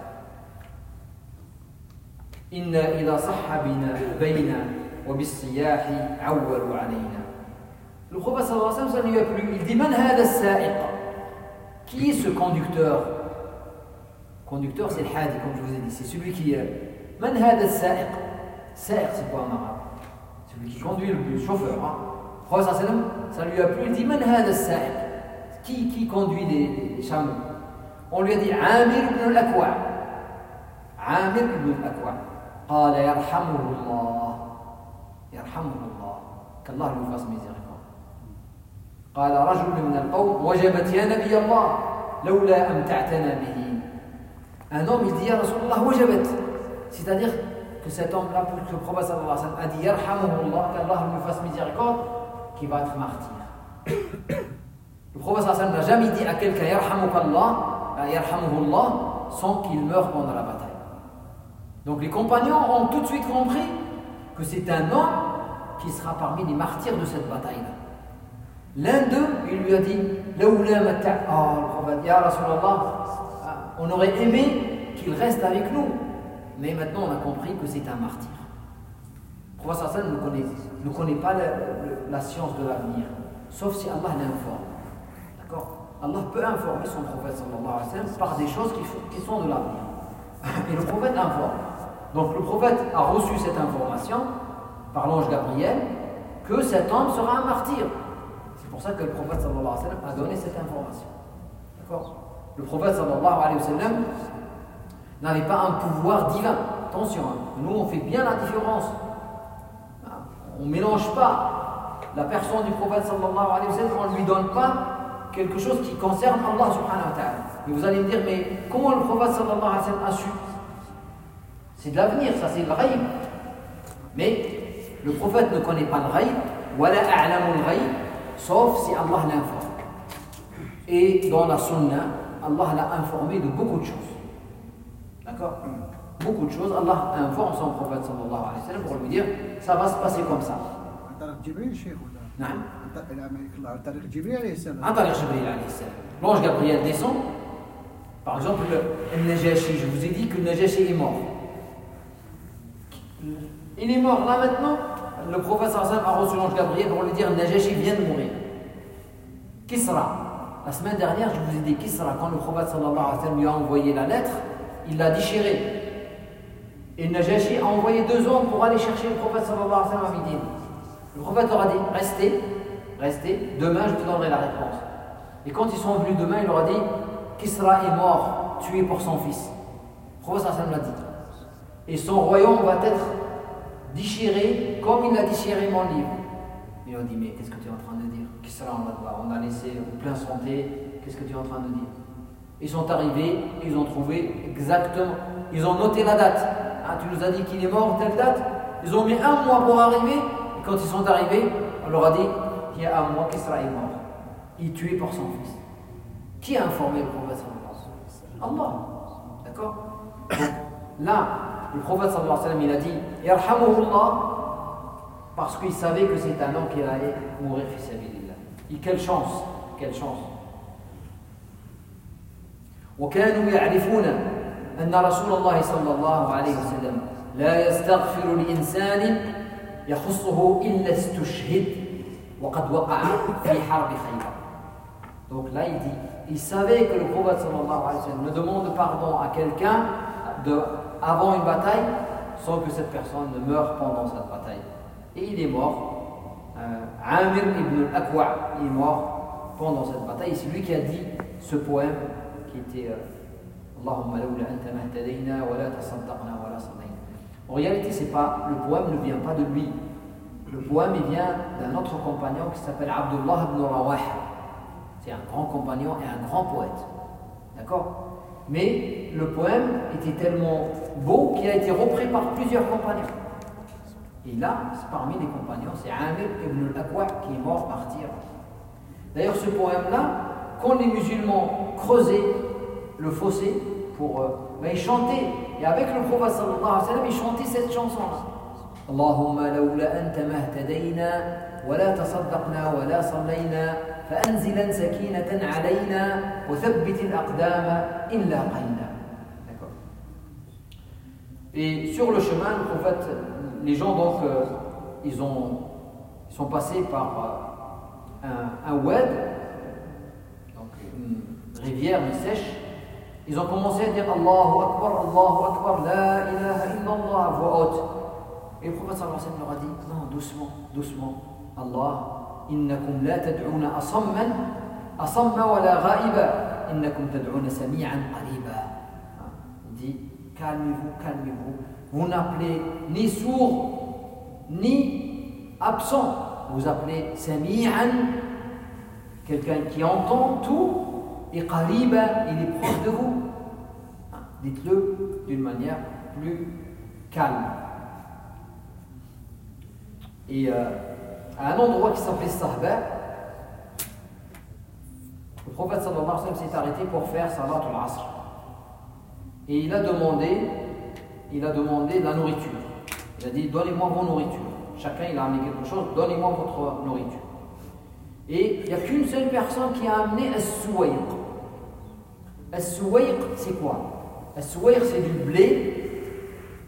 Inna idha sahha bina bayna wa bis-siyahi awwalu alayna. Le prophète sallallahu alayhi wa sallam, ça lui a plu. Il dit man hada as-sa'iq. Qui est ce conducteur? Conducteur, c'est le hadi, comme je vous ai dit, c'est celui qui man hada as-sa'iq. Sa'iq, c'est quoi en arabe? Celui qui conduit, le chauffeur. Hein? Le prophète sallallahu alayhi wa sallam, ça lui a plu. Il dit man hada as-sa'iq. Qui conduit les chameaux? On lui a dit Amir ibn al-Akwa. Amir ibn al-Akwa. قال يرحمه الله يرحمه الله qu'Allah lui fasse miséricorde. قال رجل من القوم وجبت يا نبي الله لولا أمتعتنا به. Un homme il dit ya Rasulallah wajabat, c'est-à-dire que cet homme-là, que le prophète sallallahu alayhi wa sallam a dit yarhamuhullah, qu'Allah lui fasse miséricorde, qui va être martyr. Le prophète sallallahu alayhi wa sallam n'a jamais dit à quelqu'un yarhamuhullah sans qu'il meure pendant la bataille. Donc les compagnons ont tout de suite compris que c'est un homme qui sera parmi les martyrs de cette bataille-là. L'un d'eux, il lui a dit Ya Rasulallah, on aurait aimé qu'il reste avec nous. Mais maintenant, on a compris que c'est un martyr. Le prophète sallallahu alayhi wa sallam ne connaît pas la science de l'avenir, sauf si Allah l'informe. D'accord? Allah peut informer son prophète sallallahu alayhi wa sallam par des choses qui sont de l'avenir. Et le prophète informe. Donc le prophète a reçu cette information par l'ange Gabriel que cet homme sera un martyr. C'est pour ça que le prophète sallallahu alayhi wa sallam a donné cette information. D'accord? Le prophète sallallahu alayhi wa sallam n'avait pas un pouvoir divin. Attention, nous on fait bien la différence. On ne mélange pas la personne du prophète sallallahu alayhi wa sallam, on ne lui donne pas quelque chose qui concerne Allah subhanahu wa ta'ala. Et vous allez me dire, mais comment le prophète sallallahu alayhi wa sallam a su? C'est de l'avenir, ça c'est le ghaïb. Mais le prophète ne connaît pas le ghaïb, wala a'lamu le ghaïb, sauf si Allah l'informe. Et dans la sunna, Allah l'a informé de beaucoup de choses. D'accord? Beaucoup de choses, Allah informe son prophète sallallahu alayhi wa sallam pour lui dire, ça va se passer comme ça. L'ange Gabriel descend. Par exemple, le Najashi, je vous ai dit que le Najashi est mort. Il est mort là maintenant. Le prophète sallallahu alayhi wa sallam a reçu l'ange Gabriel pour lui dire, le Najashi vient de mourir. Kisra. La semaine dernière, je vous ai dit Kisra, quand le prophète sallallahu alayhi wa sallam lui a envoyé la lettre, il l'a déchirée. Et le Najashi a envoyé 2 hommes pour aller chercher le prophète sallallahu alayhi wa sallam à Médine. Le prophète leur a dit, restez, demain je vous donnerai la réponse. Et quand ils sont venus demain, il leur a dit, Kisra est mort, tué pour son fils. Le prophète sallallahu alayhi wa sallam l'a dit. Et son royaume va être déchiré comme il a déchiré mon livre. Ils ont dit, mais qu'est-ce que tu es en train de dire? Kisra, on a laissé plein santé, qu'est-ce que tu es en train de dire? Ils sont arrivés, ils ont trouvé exactement, ils ont noté la date. Ah, tu nous as dit qu'il est mort, telle date. Ils ont mis 1 mois pour arriver. Et quand ils sont arrivés, on leur a dit qu'il y a 1 mois, Kisra est mort. Il est tué par son fils. Qui a informé le prophète sallallahu alayhi wa sallam? Allah. D'accord? Donc, là, le prophète sallallahu alayhi wa sallam, il a dit Yarhamuhullah, parce qu'il savait que c'est un homme qui allait mourir fi sabilillah. Et quelle chance, quelle chance. وكانوا يعرفون أن رسول الله صلى الله عليه وسلم لا يستغفر لإنسان يخصه إلا استشهد وقد وقع في حرب خيبر. Donc là il dit, il savait que le prophète sallallahu alayhi wa sallam ne demande pardon à quelqu'un avant une bataille sans que cette personne ne meure pendant cette bataille. Et il est mort. Amir ibn al-Aqwa est mort pendant cette bataille. Et c'est lui qui a dit ce poème qui était Allahumma lawla anta mahtadayna wa la tasaddaqna wa la sallayna. En réalité, le poème ne vient pas de lui. Le poème il vient d'un autre compagnon qui s'appelle Abdullah ibn Rawaha. C'est un grand compagnon et un grand poète. D'accord? Mais le poème était tellement beau qu'il a été repris par plusieurs compagnons. Et là, parmi les compagnons, c'est Amir ibn al-Aqwa qui est mort martyr. D'ailleurs, ce poème-là, quand les musulmans creusaient le fossé ils chantaient. Et avec le prophète sallallahu alayhi wa sallam, ils chantaient cette chanson-là. Allahumma lawla anta mahtadayna wa la tasaddaqna wa la sallayna fa anzilan sakinatan alayna wa thabbit al-aqdama illa qayna. D'accord. Et sur le chemin, le prophète, les gens donc, ils sont passés par un wad, donc une rivière sèche. Ils ont commencé à dire Allahu Akbar, la ilaha illallah à voix haute. Et le prophète sallallahu alayhi wa sallam leur a dit non, doucement, doucement. Allah, innakum la tad'una asamma wa la ghaiba, innakum tad'una sami'an qariba. Il dit calmez-vous, calmez-vous. Vous n'appelez ni sourd, ni absent. Vous appelez sami'an, quelqu'un qui entend tout. Et qariba, il est proche de vous. Dites-le d'une manière plus calme. Et à un endroit qui s'appelait Sahba, le prophète sallallahu alayhi wa sallam s'est arrêté pour faire salat al-asr. Et il a demandé la nourriture. Il a dit donnez-moi vos nourritures. Chacun il a amené quelque chose, donnez-moi votre nourriture. Et il n'y a qu'une seule personne qui a amené as-suwayq. As-suwayq, c'est quoi? As-suwayq, c'est du blé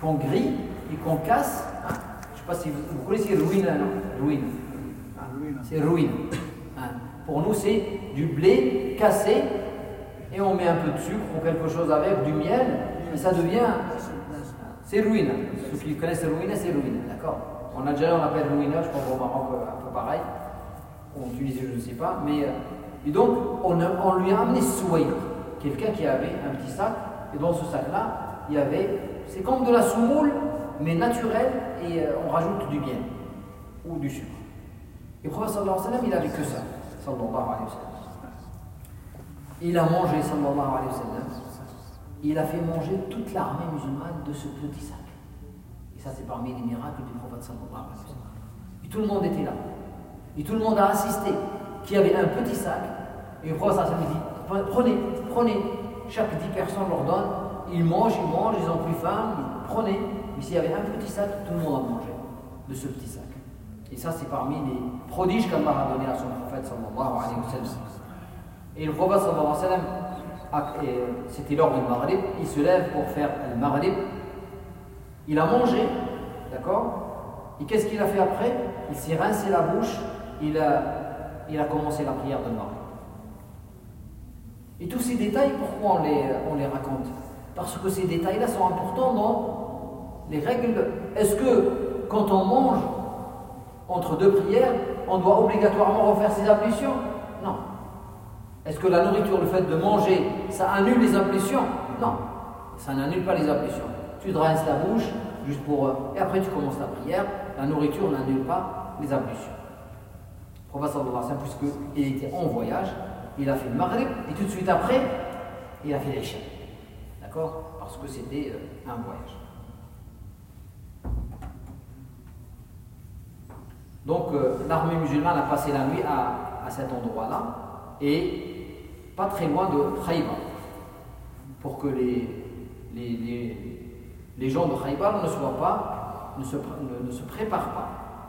qu'on grille et qu'on casse. Hein. Je ne sais pas si vous connaissez ruine, non? Ruine. Hein. C'est ruine. Hein. Pour nous, c'est du blé cassé et on met un peu de sucre ou quelque chose avec, du miel, et ça devient. C'est ruine. Ceux qui connaissent ruine, c'est ruine. D'accord? En Algérie, on l'appelle ruina, je pense au Maroc un peu pareil. En Tunisie, je ne sais pas. Mais, et donc, on lui a amené souaïr, quelqu'un qui avait un petit sac, et dans ce sac-là, il y avait. C'est comme de la semoule, mais naturelle, et on rajoute du miel ou du sucre. Et le prophète sallallahu alayhi wa sallam, il n'avait que ça. Sallallahu alayhi wa sallam. Il a mangé, sallallahu alayhi wa sallam. Il a fait manger toute l'armée musulmane de ce petit sac. Et ça, c'est parmi les miracles du prophète sallallahu alayhi wa sallam. Et tout le monde était là. Et tout le monde a assisté. Qu'il y avait un petit sac. Et le prophète sallallahu alayhi wa sallam dit prenez. Chaque 10 personnes leur donne. Ils mangent, ils ont plus faim. Prenez. Mais s'il y avait un petit sac, tout le monde a mangé de ce petit sac. Et ça, c'est parmi les prodiges qu'Allah a donné à son prophète sallallahu alayhi wa sallam. Et le prophète sallallahu alayhi wa sallam, c'était l'heure du Maghrib, il se lève pour faire le Maghrib. Il a mangé, d'accord? Et qu'est-ce qu'il a fait après? Il s'est rincé la bouche, il a commencé la prière de Maghrib. Et tous ces détails, pourquoi on les raconte? Parce que ces détails-là sont importants dans les règles. Est-ce que quand on mange entre deux prières, on doit obligatoirement refaire ses ablutions? Non. Est-ce que la nourriture, le fait de manger, ça annule les ablutions? Non, ça n'annule pas les ablutions. Tu te rinces la bouche, juste pour... et après tu commences la prière. La nourriture n'annule pas les ablutions. Le prophète sallallahu alayhi wa sallam, puisqu'il était en voyage, il a fait le Maghrib, et tout de suite après, il a fait l'Isha. D'accord? Parce que c'était un voyage. Donc, l'armée musulmane a passé la nuit à cet endroit-là, et pas très loin de Khaybar, pour que les gens de Khaybar ne se préparent pas.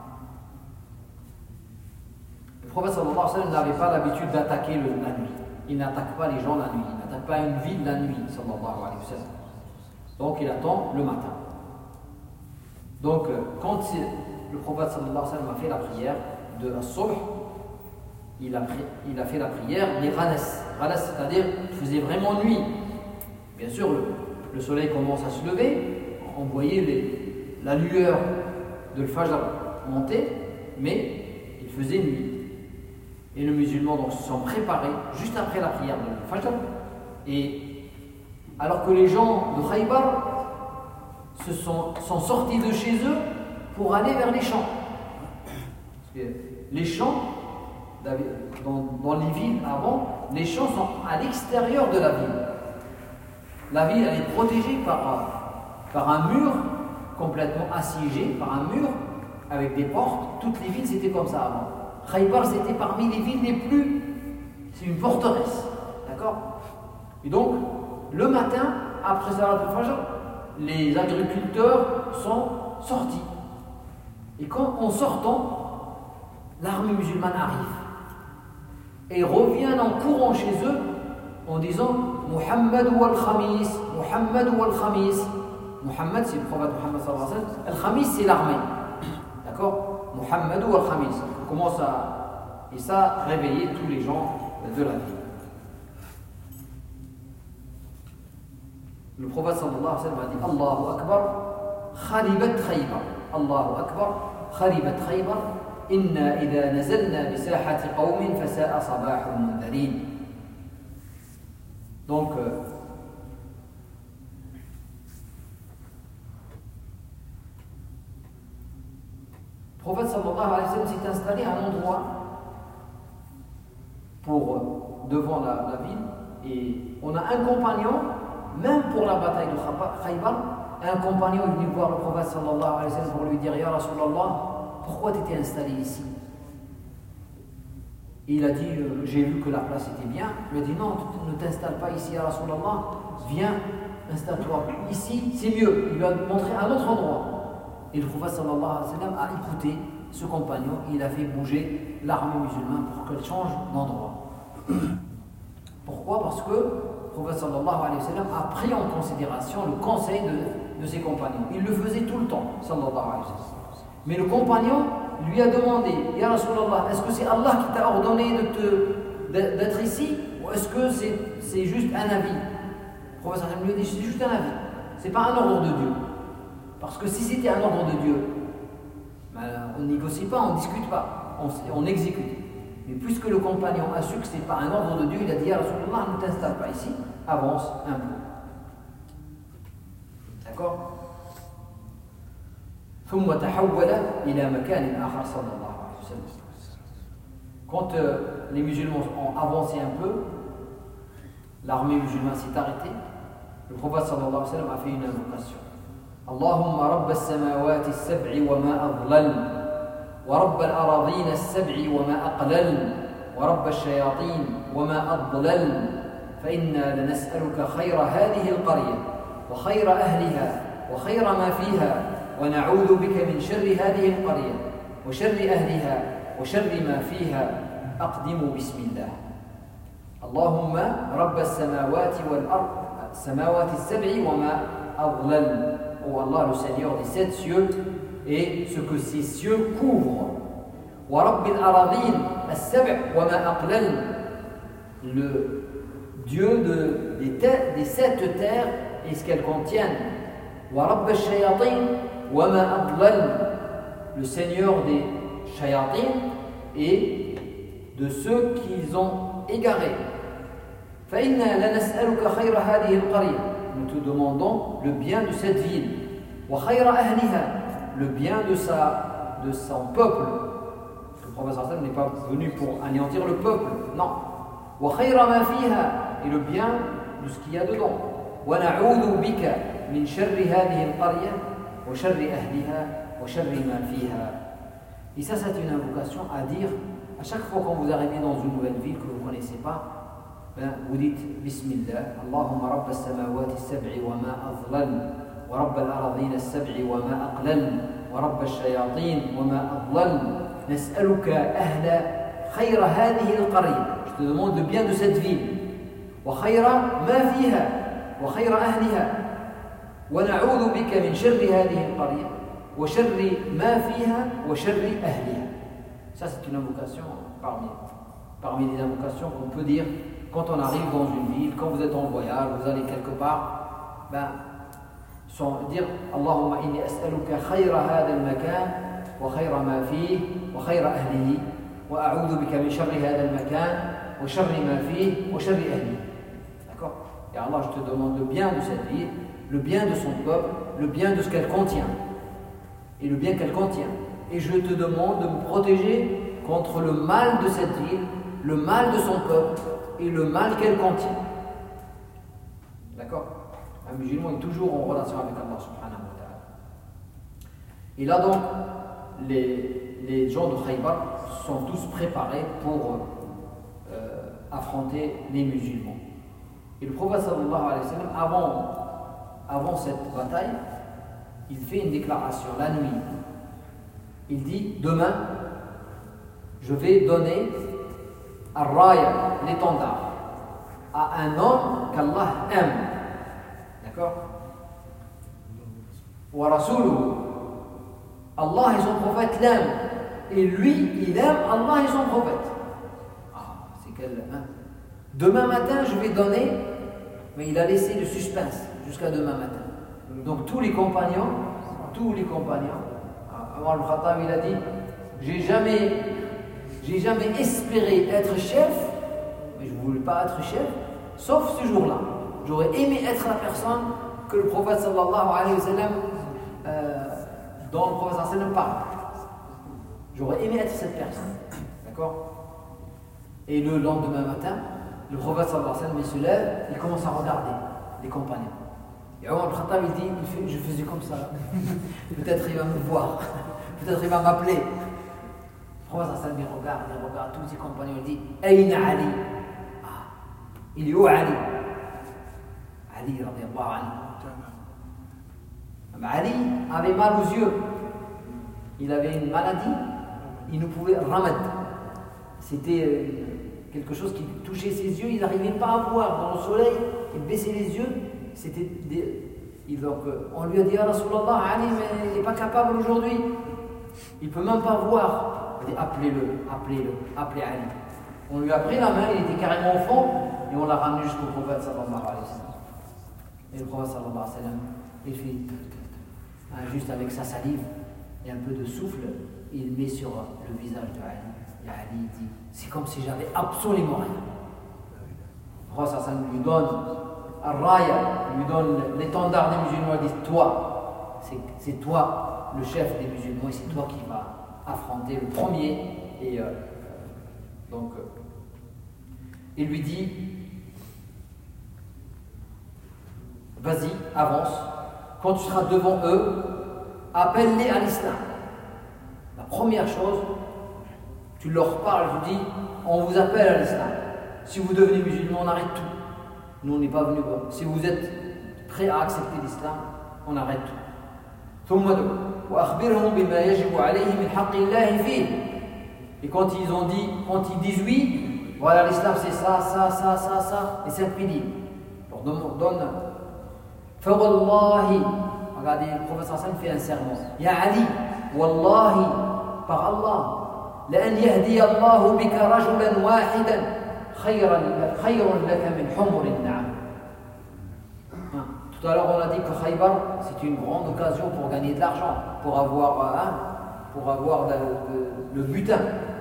Le prophète sallallahu alayhi wa sallam n'avait pas l'habitude d'attaquer la nuit. Il n'attaque pas les gens la nuit, il n'attaque pas une ville la nuit, sallallahu alayhi wa sallam. Donc il attend le matin. Donc quand le prophète sallallahu alayhi wa sallam a fait la prière de As-Subh, il a fait la prière, mais Ghalas, c'est-à-dire il faisait vraiment nuit. Bien sûr, le soleil commence à se lever, on voyait la lueur de le Fajr monter, mais il faisait nuit. Et les musulmans donc, se sont préparés juste après la prière de Fajr. Et alors que les gens de Khaybar sont sortis de chez eux pour aller vers les champs. Parce que les champs, dans les villes avant, les champs sont à l'extérieur de la ville. La ville, elle est protégée par un mur complètement assiégé, par un mur avec des portes. Toutes les villes, c'était comme ça avant. Khaybar, c'était parmi les villes les plus... C'est une forteresse. D'accord? Et donc, le matin, après Salat al-Fajr, les agriculteurs sont sortis. Et en sortant, l'armée musulmane arrive. Et reviennent en courant chez eux en disant Muhammad ou al-Khamis, Muhammad ou al-Khamis. Muhammad, c'est le prophète Muhammad sallallahu alayhi wa sallam. Al-Khamis, c'est l'armée. D'accord? Muhammad ou al-Khamis. On commence et ça réveiller tous les gens de la ville. Le prophète sallallahu alayhi wa sallam a dit Allahu Akbar, kharibat Khaybar. Allahu Akbar, kharibat Khaybar. Inna idha nazalna bi sahati qawmin fasa'a sabahul mundarin. Donc, le prophète sallallahu alayhi wa sallam s'est installé à un endroit devant la ville, et on a un compagnon, même pour la bataille de Khaybar, un compagnon est venu voir le prophète sallallahu alayhi wa sallam pour lui dire Ya Rasulallah, pourquoi tu étais installé ici? Et il a dit j'ai vu que la place était bien. Il a dit non, ne t'installe pas ici à Rasulallah, viens, installe-toi ici, c'est mieux. Il lui a montré un autre endroit. Et le prophète sallallahu alayhi wa sallam a écouté ce compagnon, et il a fait bouger l'armée musulmane pour qu'elle change d'endroit. Pourquoi? Parce que le prophète sallallahu alayhi wa sallam a pris en considération le conseil de ses compagnons. Il le faisait tout le temps, sallallahu alayhi wa sallam. Mais le compagnon lui a demandé, Ya Rasulallah, est-ce que c'est Allah qui t'a ordonné d'être ici, ou est-ce que c'est juste un avis? Le professeur lui a dit, c'est juste un avis, c'est pas un ordre de Dieu. Parce que si c'était un ordre de Dieu, ben, on ne négocie pas, on ne discute pas, on exécute. Mais puisque le compagnon a su que ce n'est pas un ordre de Dieu, il a dit, Ya Rasulallah, ne t'installe pas ici, avance un peu. D'accord? ثم تحول إلى مكان آخر صلى الله عليه وسلم. Quand les musulmans ont avancé un peu, l'armée musulmane s'est arrêtée. Le prophète sallallahu alayhi wa sallam a fait une invocation. Allahumma rabb as-samawati as-sab'i wa ma adlal, wa rabb al-aradin as-sab'i wa ma aqlal, wa rabb ash-shayatin wa ma adlal, fa inna lanas'aluka khayra hadhihi al-qaryah wa khayra ahliha wa khayra ma fiha. ونعوذ بك من شر هذه القرية وشر أهلها وشر ما فيها أقدم بسم الله اللهم رب السماوات والأرض السماوات السبع وما أضلل Oh Allah, le Seigneur des 7 cieux et ce que ces cieux couvrent ورب الأراضين السبع وما أقلل le Dieu des 7 terres et ce qu'elles contiennent ورب الشياطين وما أضلل le Seigneur des shayatin et de ceux qu'ils ont égarés. فإنا لنسألك خير هذه القرية nous te demandons le bien de cette ville وخير أهلها le bien de son peuple. Le prophète sallallahu alayhi wa sallam n'est pas venu pour anéantir le peuple, non. وخير ما فيها et le bien de ce qu'il y a dedans. ونعوذ بك من شر هذه القرية وشر أهلها وشر ما فيها. Et ça, c'est une invocation à dire à chaque fois quand vous arrivez dans une nouvelle ville que vous ne connaissez pas, ben, vous dites Bismillah, Allahumma rabb as-samawati as-sab'i wa ma adlal, wa rabb al-aradin as-sab'i wa ma aqlal, wa rabb ash-shayatin wa ma adlal, nas'aluka ahla khayra hadhihi al-qarya. Je te demande le bien de cette ville. Wa khayra ma fiha, wa khayra ahliha. ونعوذ بك من شر هذه القرية وشر ما فيها وشر أهلها. Ça c'est une invocation parmi les invocations qu'on peut dire quand on arrive dans une ville, quand vous êtes en voyage, vous allez quelque part, ben, sans dire Allahumma inni as'aluka khayra hadha al-makan wa khayra ma fihi wa khayra ahlihi wa a'udhu bika min sharri hadha al-makan wa sharri ma fihi wa sharri ahlihi. D'accord? Et Allah, je te demande le bien de cette ville, le bien de son peuple, le bien de ce qu'elle contient et le bien qu'elle contient. Et je te demande de me protéger contre le mal de cette ville, le mal de son peuple et le mal qu'elle contient. D'accord? Un musulman est toujours en relation avec Allah subhanahu wa ta'ala. Et là donc, les gens de Khaybar sont tous préparés pour affronter les musulmans. Et le prophète sallallahu alayhi wa sallam, avant cette bataille, il fait une déclaration la nuit. Il dit, demain, je vais donner ar-raya, l'étendard, à un homme qu'Allah aime. D'accord? Wa rasuluhu, Allah et son prophète l'aiment. Et lui, il aime Allah et son prophète. Ah, c'est quel... Hein? Demain matin, je vais donner, mais il a laissé le suspense jusqu'à demain matin. Donc tous les compagnons, Omar al-Khattab, il a dit, j'ai jamais espéré être chef, mais je ne voulais pas être chef, sauf ce jour-là. J'aurais aimé être la personne que le prophète sallallahu alayhi wa sallam, dont le prophète sallallahu alayhi wa sallam parle. J'aurais aimé être cette personne. D'accord? Et le lendemain matin, le prophète sallallahu alayhi wa sallam, il se lève, il commence à regarder les compagnons. Et Omar al-Khattab, il dit, je faisais comme ça. Peut-être il va me voir. Peut-être il va m'appeler. Le prophète sallallahu alayhi wa sallam, il regarde tous ses compagnons, il dit, Aïna Ali. Ah, il est où Ali? Ali, radiallahu anhu. Ali avait mal aux yeux. Il avait une maladie. Il ne pouvait ramad. C'était quelque chose qui touchait ses yeux. Il n'arrivait pas à voir dans le soleil. Il baissait les yeux. C'était Et donc, on lui a dit, ah Rasulallah, Ali, mais il n'est pas capable aujourd'hui. Il ne peut même pas voir. Il a dit, appelez Ali. On lui a pris la main, il était carrément au fond, et on l'a ramené jusqu'au prophète sallallahu alayhi wa sallam. Et le prophète sallallahu alayhi wa sallam, il fait, juste avec sa salive et un peu de souffle, il met sur le visage de Ali. Et Ali dit, c'est comme si j'avais absolument rien. Le prophète sallallahu alayhi wa sallam lui donne Ar-Raya, lui donne l'étendard des musulmans, il dit, toi, c'est toi le chef des musulmans, et c'est toi qui vas affronter le premier. Et donc, il lui dit, vas-y, avance. Quand tu seras devant eux, appelle-les à l'islam. La première chose, tu leur parles, tu dis, on vous appelle à l'islam. Si vous devenez musulman, on arrête tout. Nous, on n'est pas venus voir. Si vous êtes prêts à accepter l'islam, on arrête tout. Et quand ils disent oui, voilà, l'islam c'est ça, et c'est un pilier. On leur donne. Fawallahi, regardez, le professeur Hassan fait un serment. Ya Ali, wallahi, par Allah, لأن يهدي الله بك رجلا واحدا خير لك من حمر النعم. Tout à l'heure, on a dit que Khaybar, c'est une grande occasion pour gagner de l'argent, pour avoir le butin.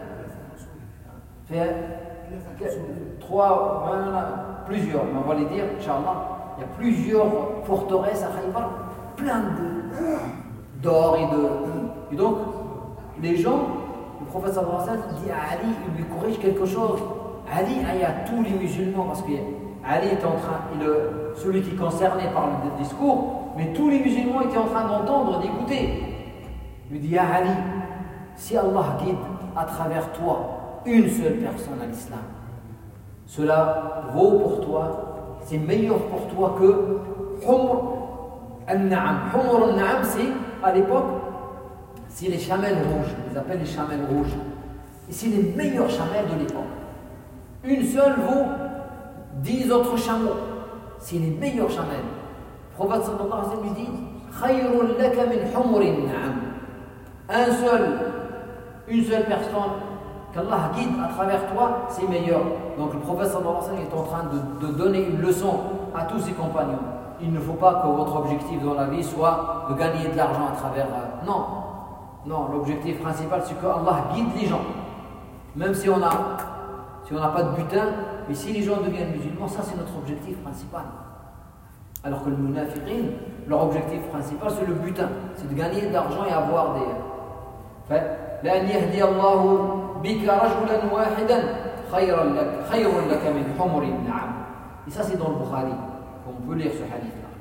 Plusieurs, mais on va les dire, Inch'Allah. Il y a plusieurs forteresses à Khaybar, plein d'or et donc, les gens, le prophète sallallahu alayhi wa sallam dit à Ali, il lui corrige quelque chose. Ali, il y a tous les musulmans, parce que Ali est en train, celui qui est concerné par le discours, mais tous les musulmans étaient en train d'entendre, d'écouter. Il lui dit, ya Ali, si Allah guide à travers toi une seule personne à l'islam, cela vaut pour toi, c'est meilleur pour toi que Humr al-Na'am. Humr al-Na'am, c'est, à l'époque, c'est les chamelles rouges, ils appellent les chamelles rouges. Et c'est les meilleures chamelles de l'époque. Une seule vaut 10 autres chameaux. C'est les meilleures chamelles. Le prophète sallallahu alayhi wa sallam lui dit, Khayrun laka min humr al-Na'am. Une seule personne qu'Allah guide à travers toi, c'est meilleur. Donc le prophète sallallahu alayhi wa sallam est en train de donner une leçon à tous ses compagnons. Il ne faut pas que votre objectif dans la vie soit de gagner de l'argent à travers... Non, l'objectif principal c'est que Allah guide les gens. Même si on n'a pas de butin, mais si les gens deviennent musulmans, ça c'est notre objectif principal. Alors que le munafiqin, leur objectif principal c'est le butin, c'est de gagner de l'argent et avoir des... لأن يهدي الله بك رجلا واحدا خير لك من حمر النعم. Et ça c'est dans le Bukhari. On peut lire ce hadith là.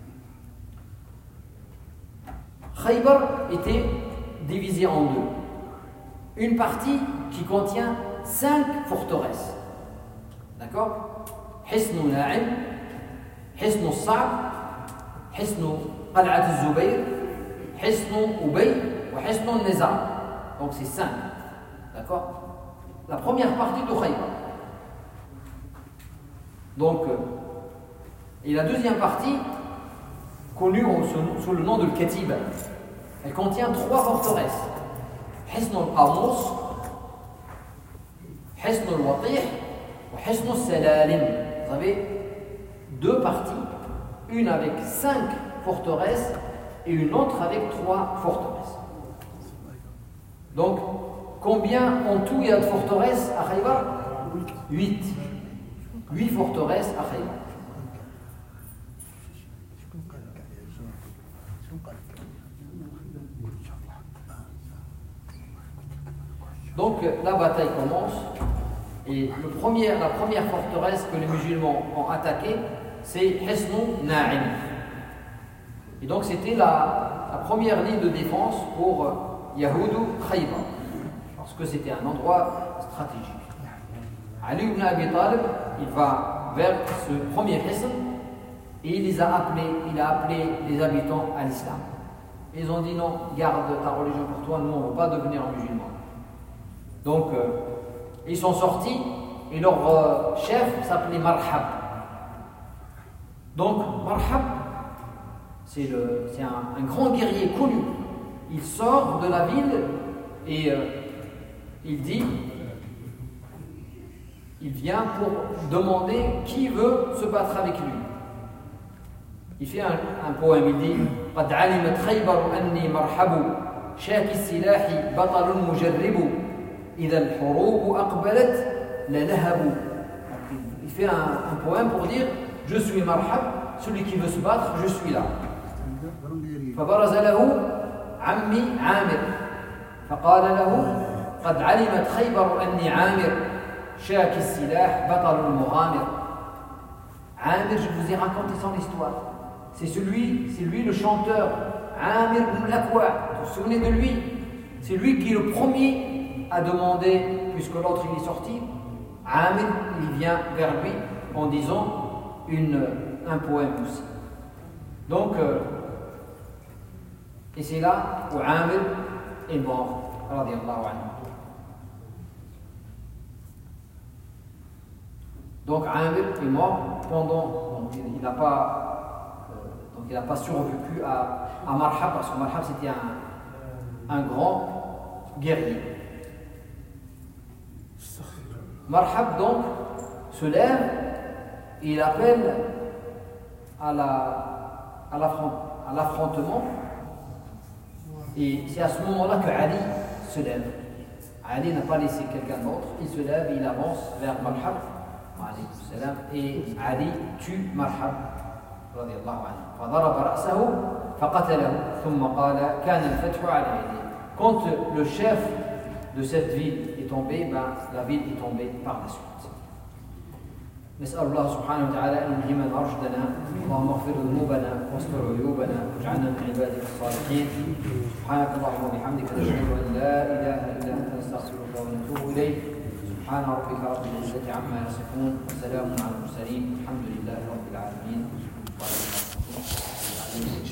Khaybar était divisé en deux. Une partie qui contient 5 forteresses. D'accord? Hisn Na'im, Hisn al-Sa'b, Hisn Qal'at al-Zubayr, Hisn Ubay et Hisn al-Niza. Donc c'est 5. D'accord? La première partie de Khaybar. Donc, et la deuxième partie, connue sous le nom de Katiba, elle contient 3 forteresses. Hisn al-Amus, Hisn al-Watih et Hisn al-Salalim. Vous avez 2 parties, une avec 5 forteresses et une autre avec 3 forteresses. Donc, combien en tout il y a de forteresses à Khaybar? 8. 8 forteresses à Khaybar. Donc la bataille commence et la première forteresse que les musulmans ont attaquée, c'est Hisn Na'im. Et donc c'était la première ligne de défense pour Yahoudou Khaybar, parce que c'était un endroit stratégique. Ali ibn Abi Talib, il va vers ce premier Hisn et il a appelé les habitants à l'islam. Ils ont dit non, garde ta religion pour toi, nous on ne va pas devenir musulmans. Donc ils sont sortis et leur chef s'appelait Marhab. Donc Marhab, c'est un grand guerrier connu. Il sort de la ville et il vient pour demander qui veut se battre avec lui. Il fait un poème, il dit قد علمت خيبر أني مرحب شاكي السلاح بطل مجرب إذا الحروب أقبلت للهب. Il fait un poème pour dire je suis marhab, celui qui veut se battre, je suis là. فبرز له عمي عامر فقال له قد علمت خيبر أني عامر شاكي السلاح بطل المغامر. Amir, je vous ai raconté son histoire. C'est lui le chanteur, Amir ibn al-Aqwa. Vous vous souvenez de lui? C'est lui qui est le premier à demander, puisque l'autre il est sorti. Amir, il vient vers lui en disant un poème aussi. Donc, et c'est là où Amir est mort, radiyallahu anhu. Donc Amir est mort donc il n'a pas survécu à Marhab, parce que Marhab c'était un grand guerrier. Marhab donc se lève et il appelle à l'affrontement, et c'est à ce moment-là que Ali se lève. Ali n'a pas laissé quelqu'un d'autre, il se lève et il avance vers Marhab et Ali tue Marhab رضي الله عنه فضرب رأسه فقتله ثم قال كان الفتح على يديه. Quand le chef de cette ville est tombé, la ville est tombée par la suite. نسأل الله سبحانه وتعالى أن يلهمنا رشدنا. اللهم اغفر ذنوبنا واستر عيوبنا واجعلنا من عبادك الصالحين. سبحانك اللهم وبحمدك نشهد أن لا إله إلا أنت نستغفرك ونتوب إليك. سبحان ربك رب العزة عما يصفون وسلام على المرسلين والحمد لله رب العالمين.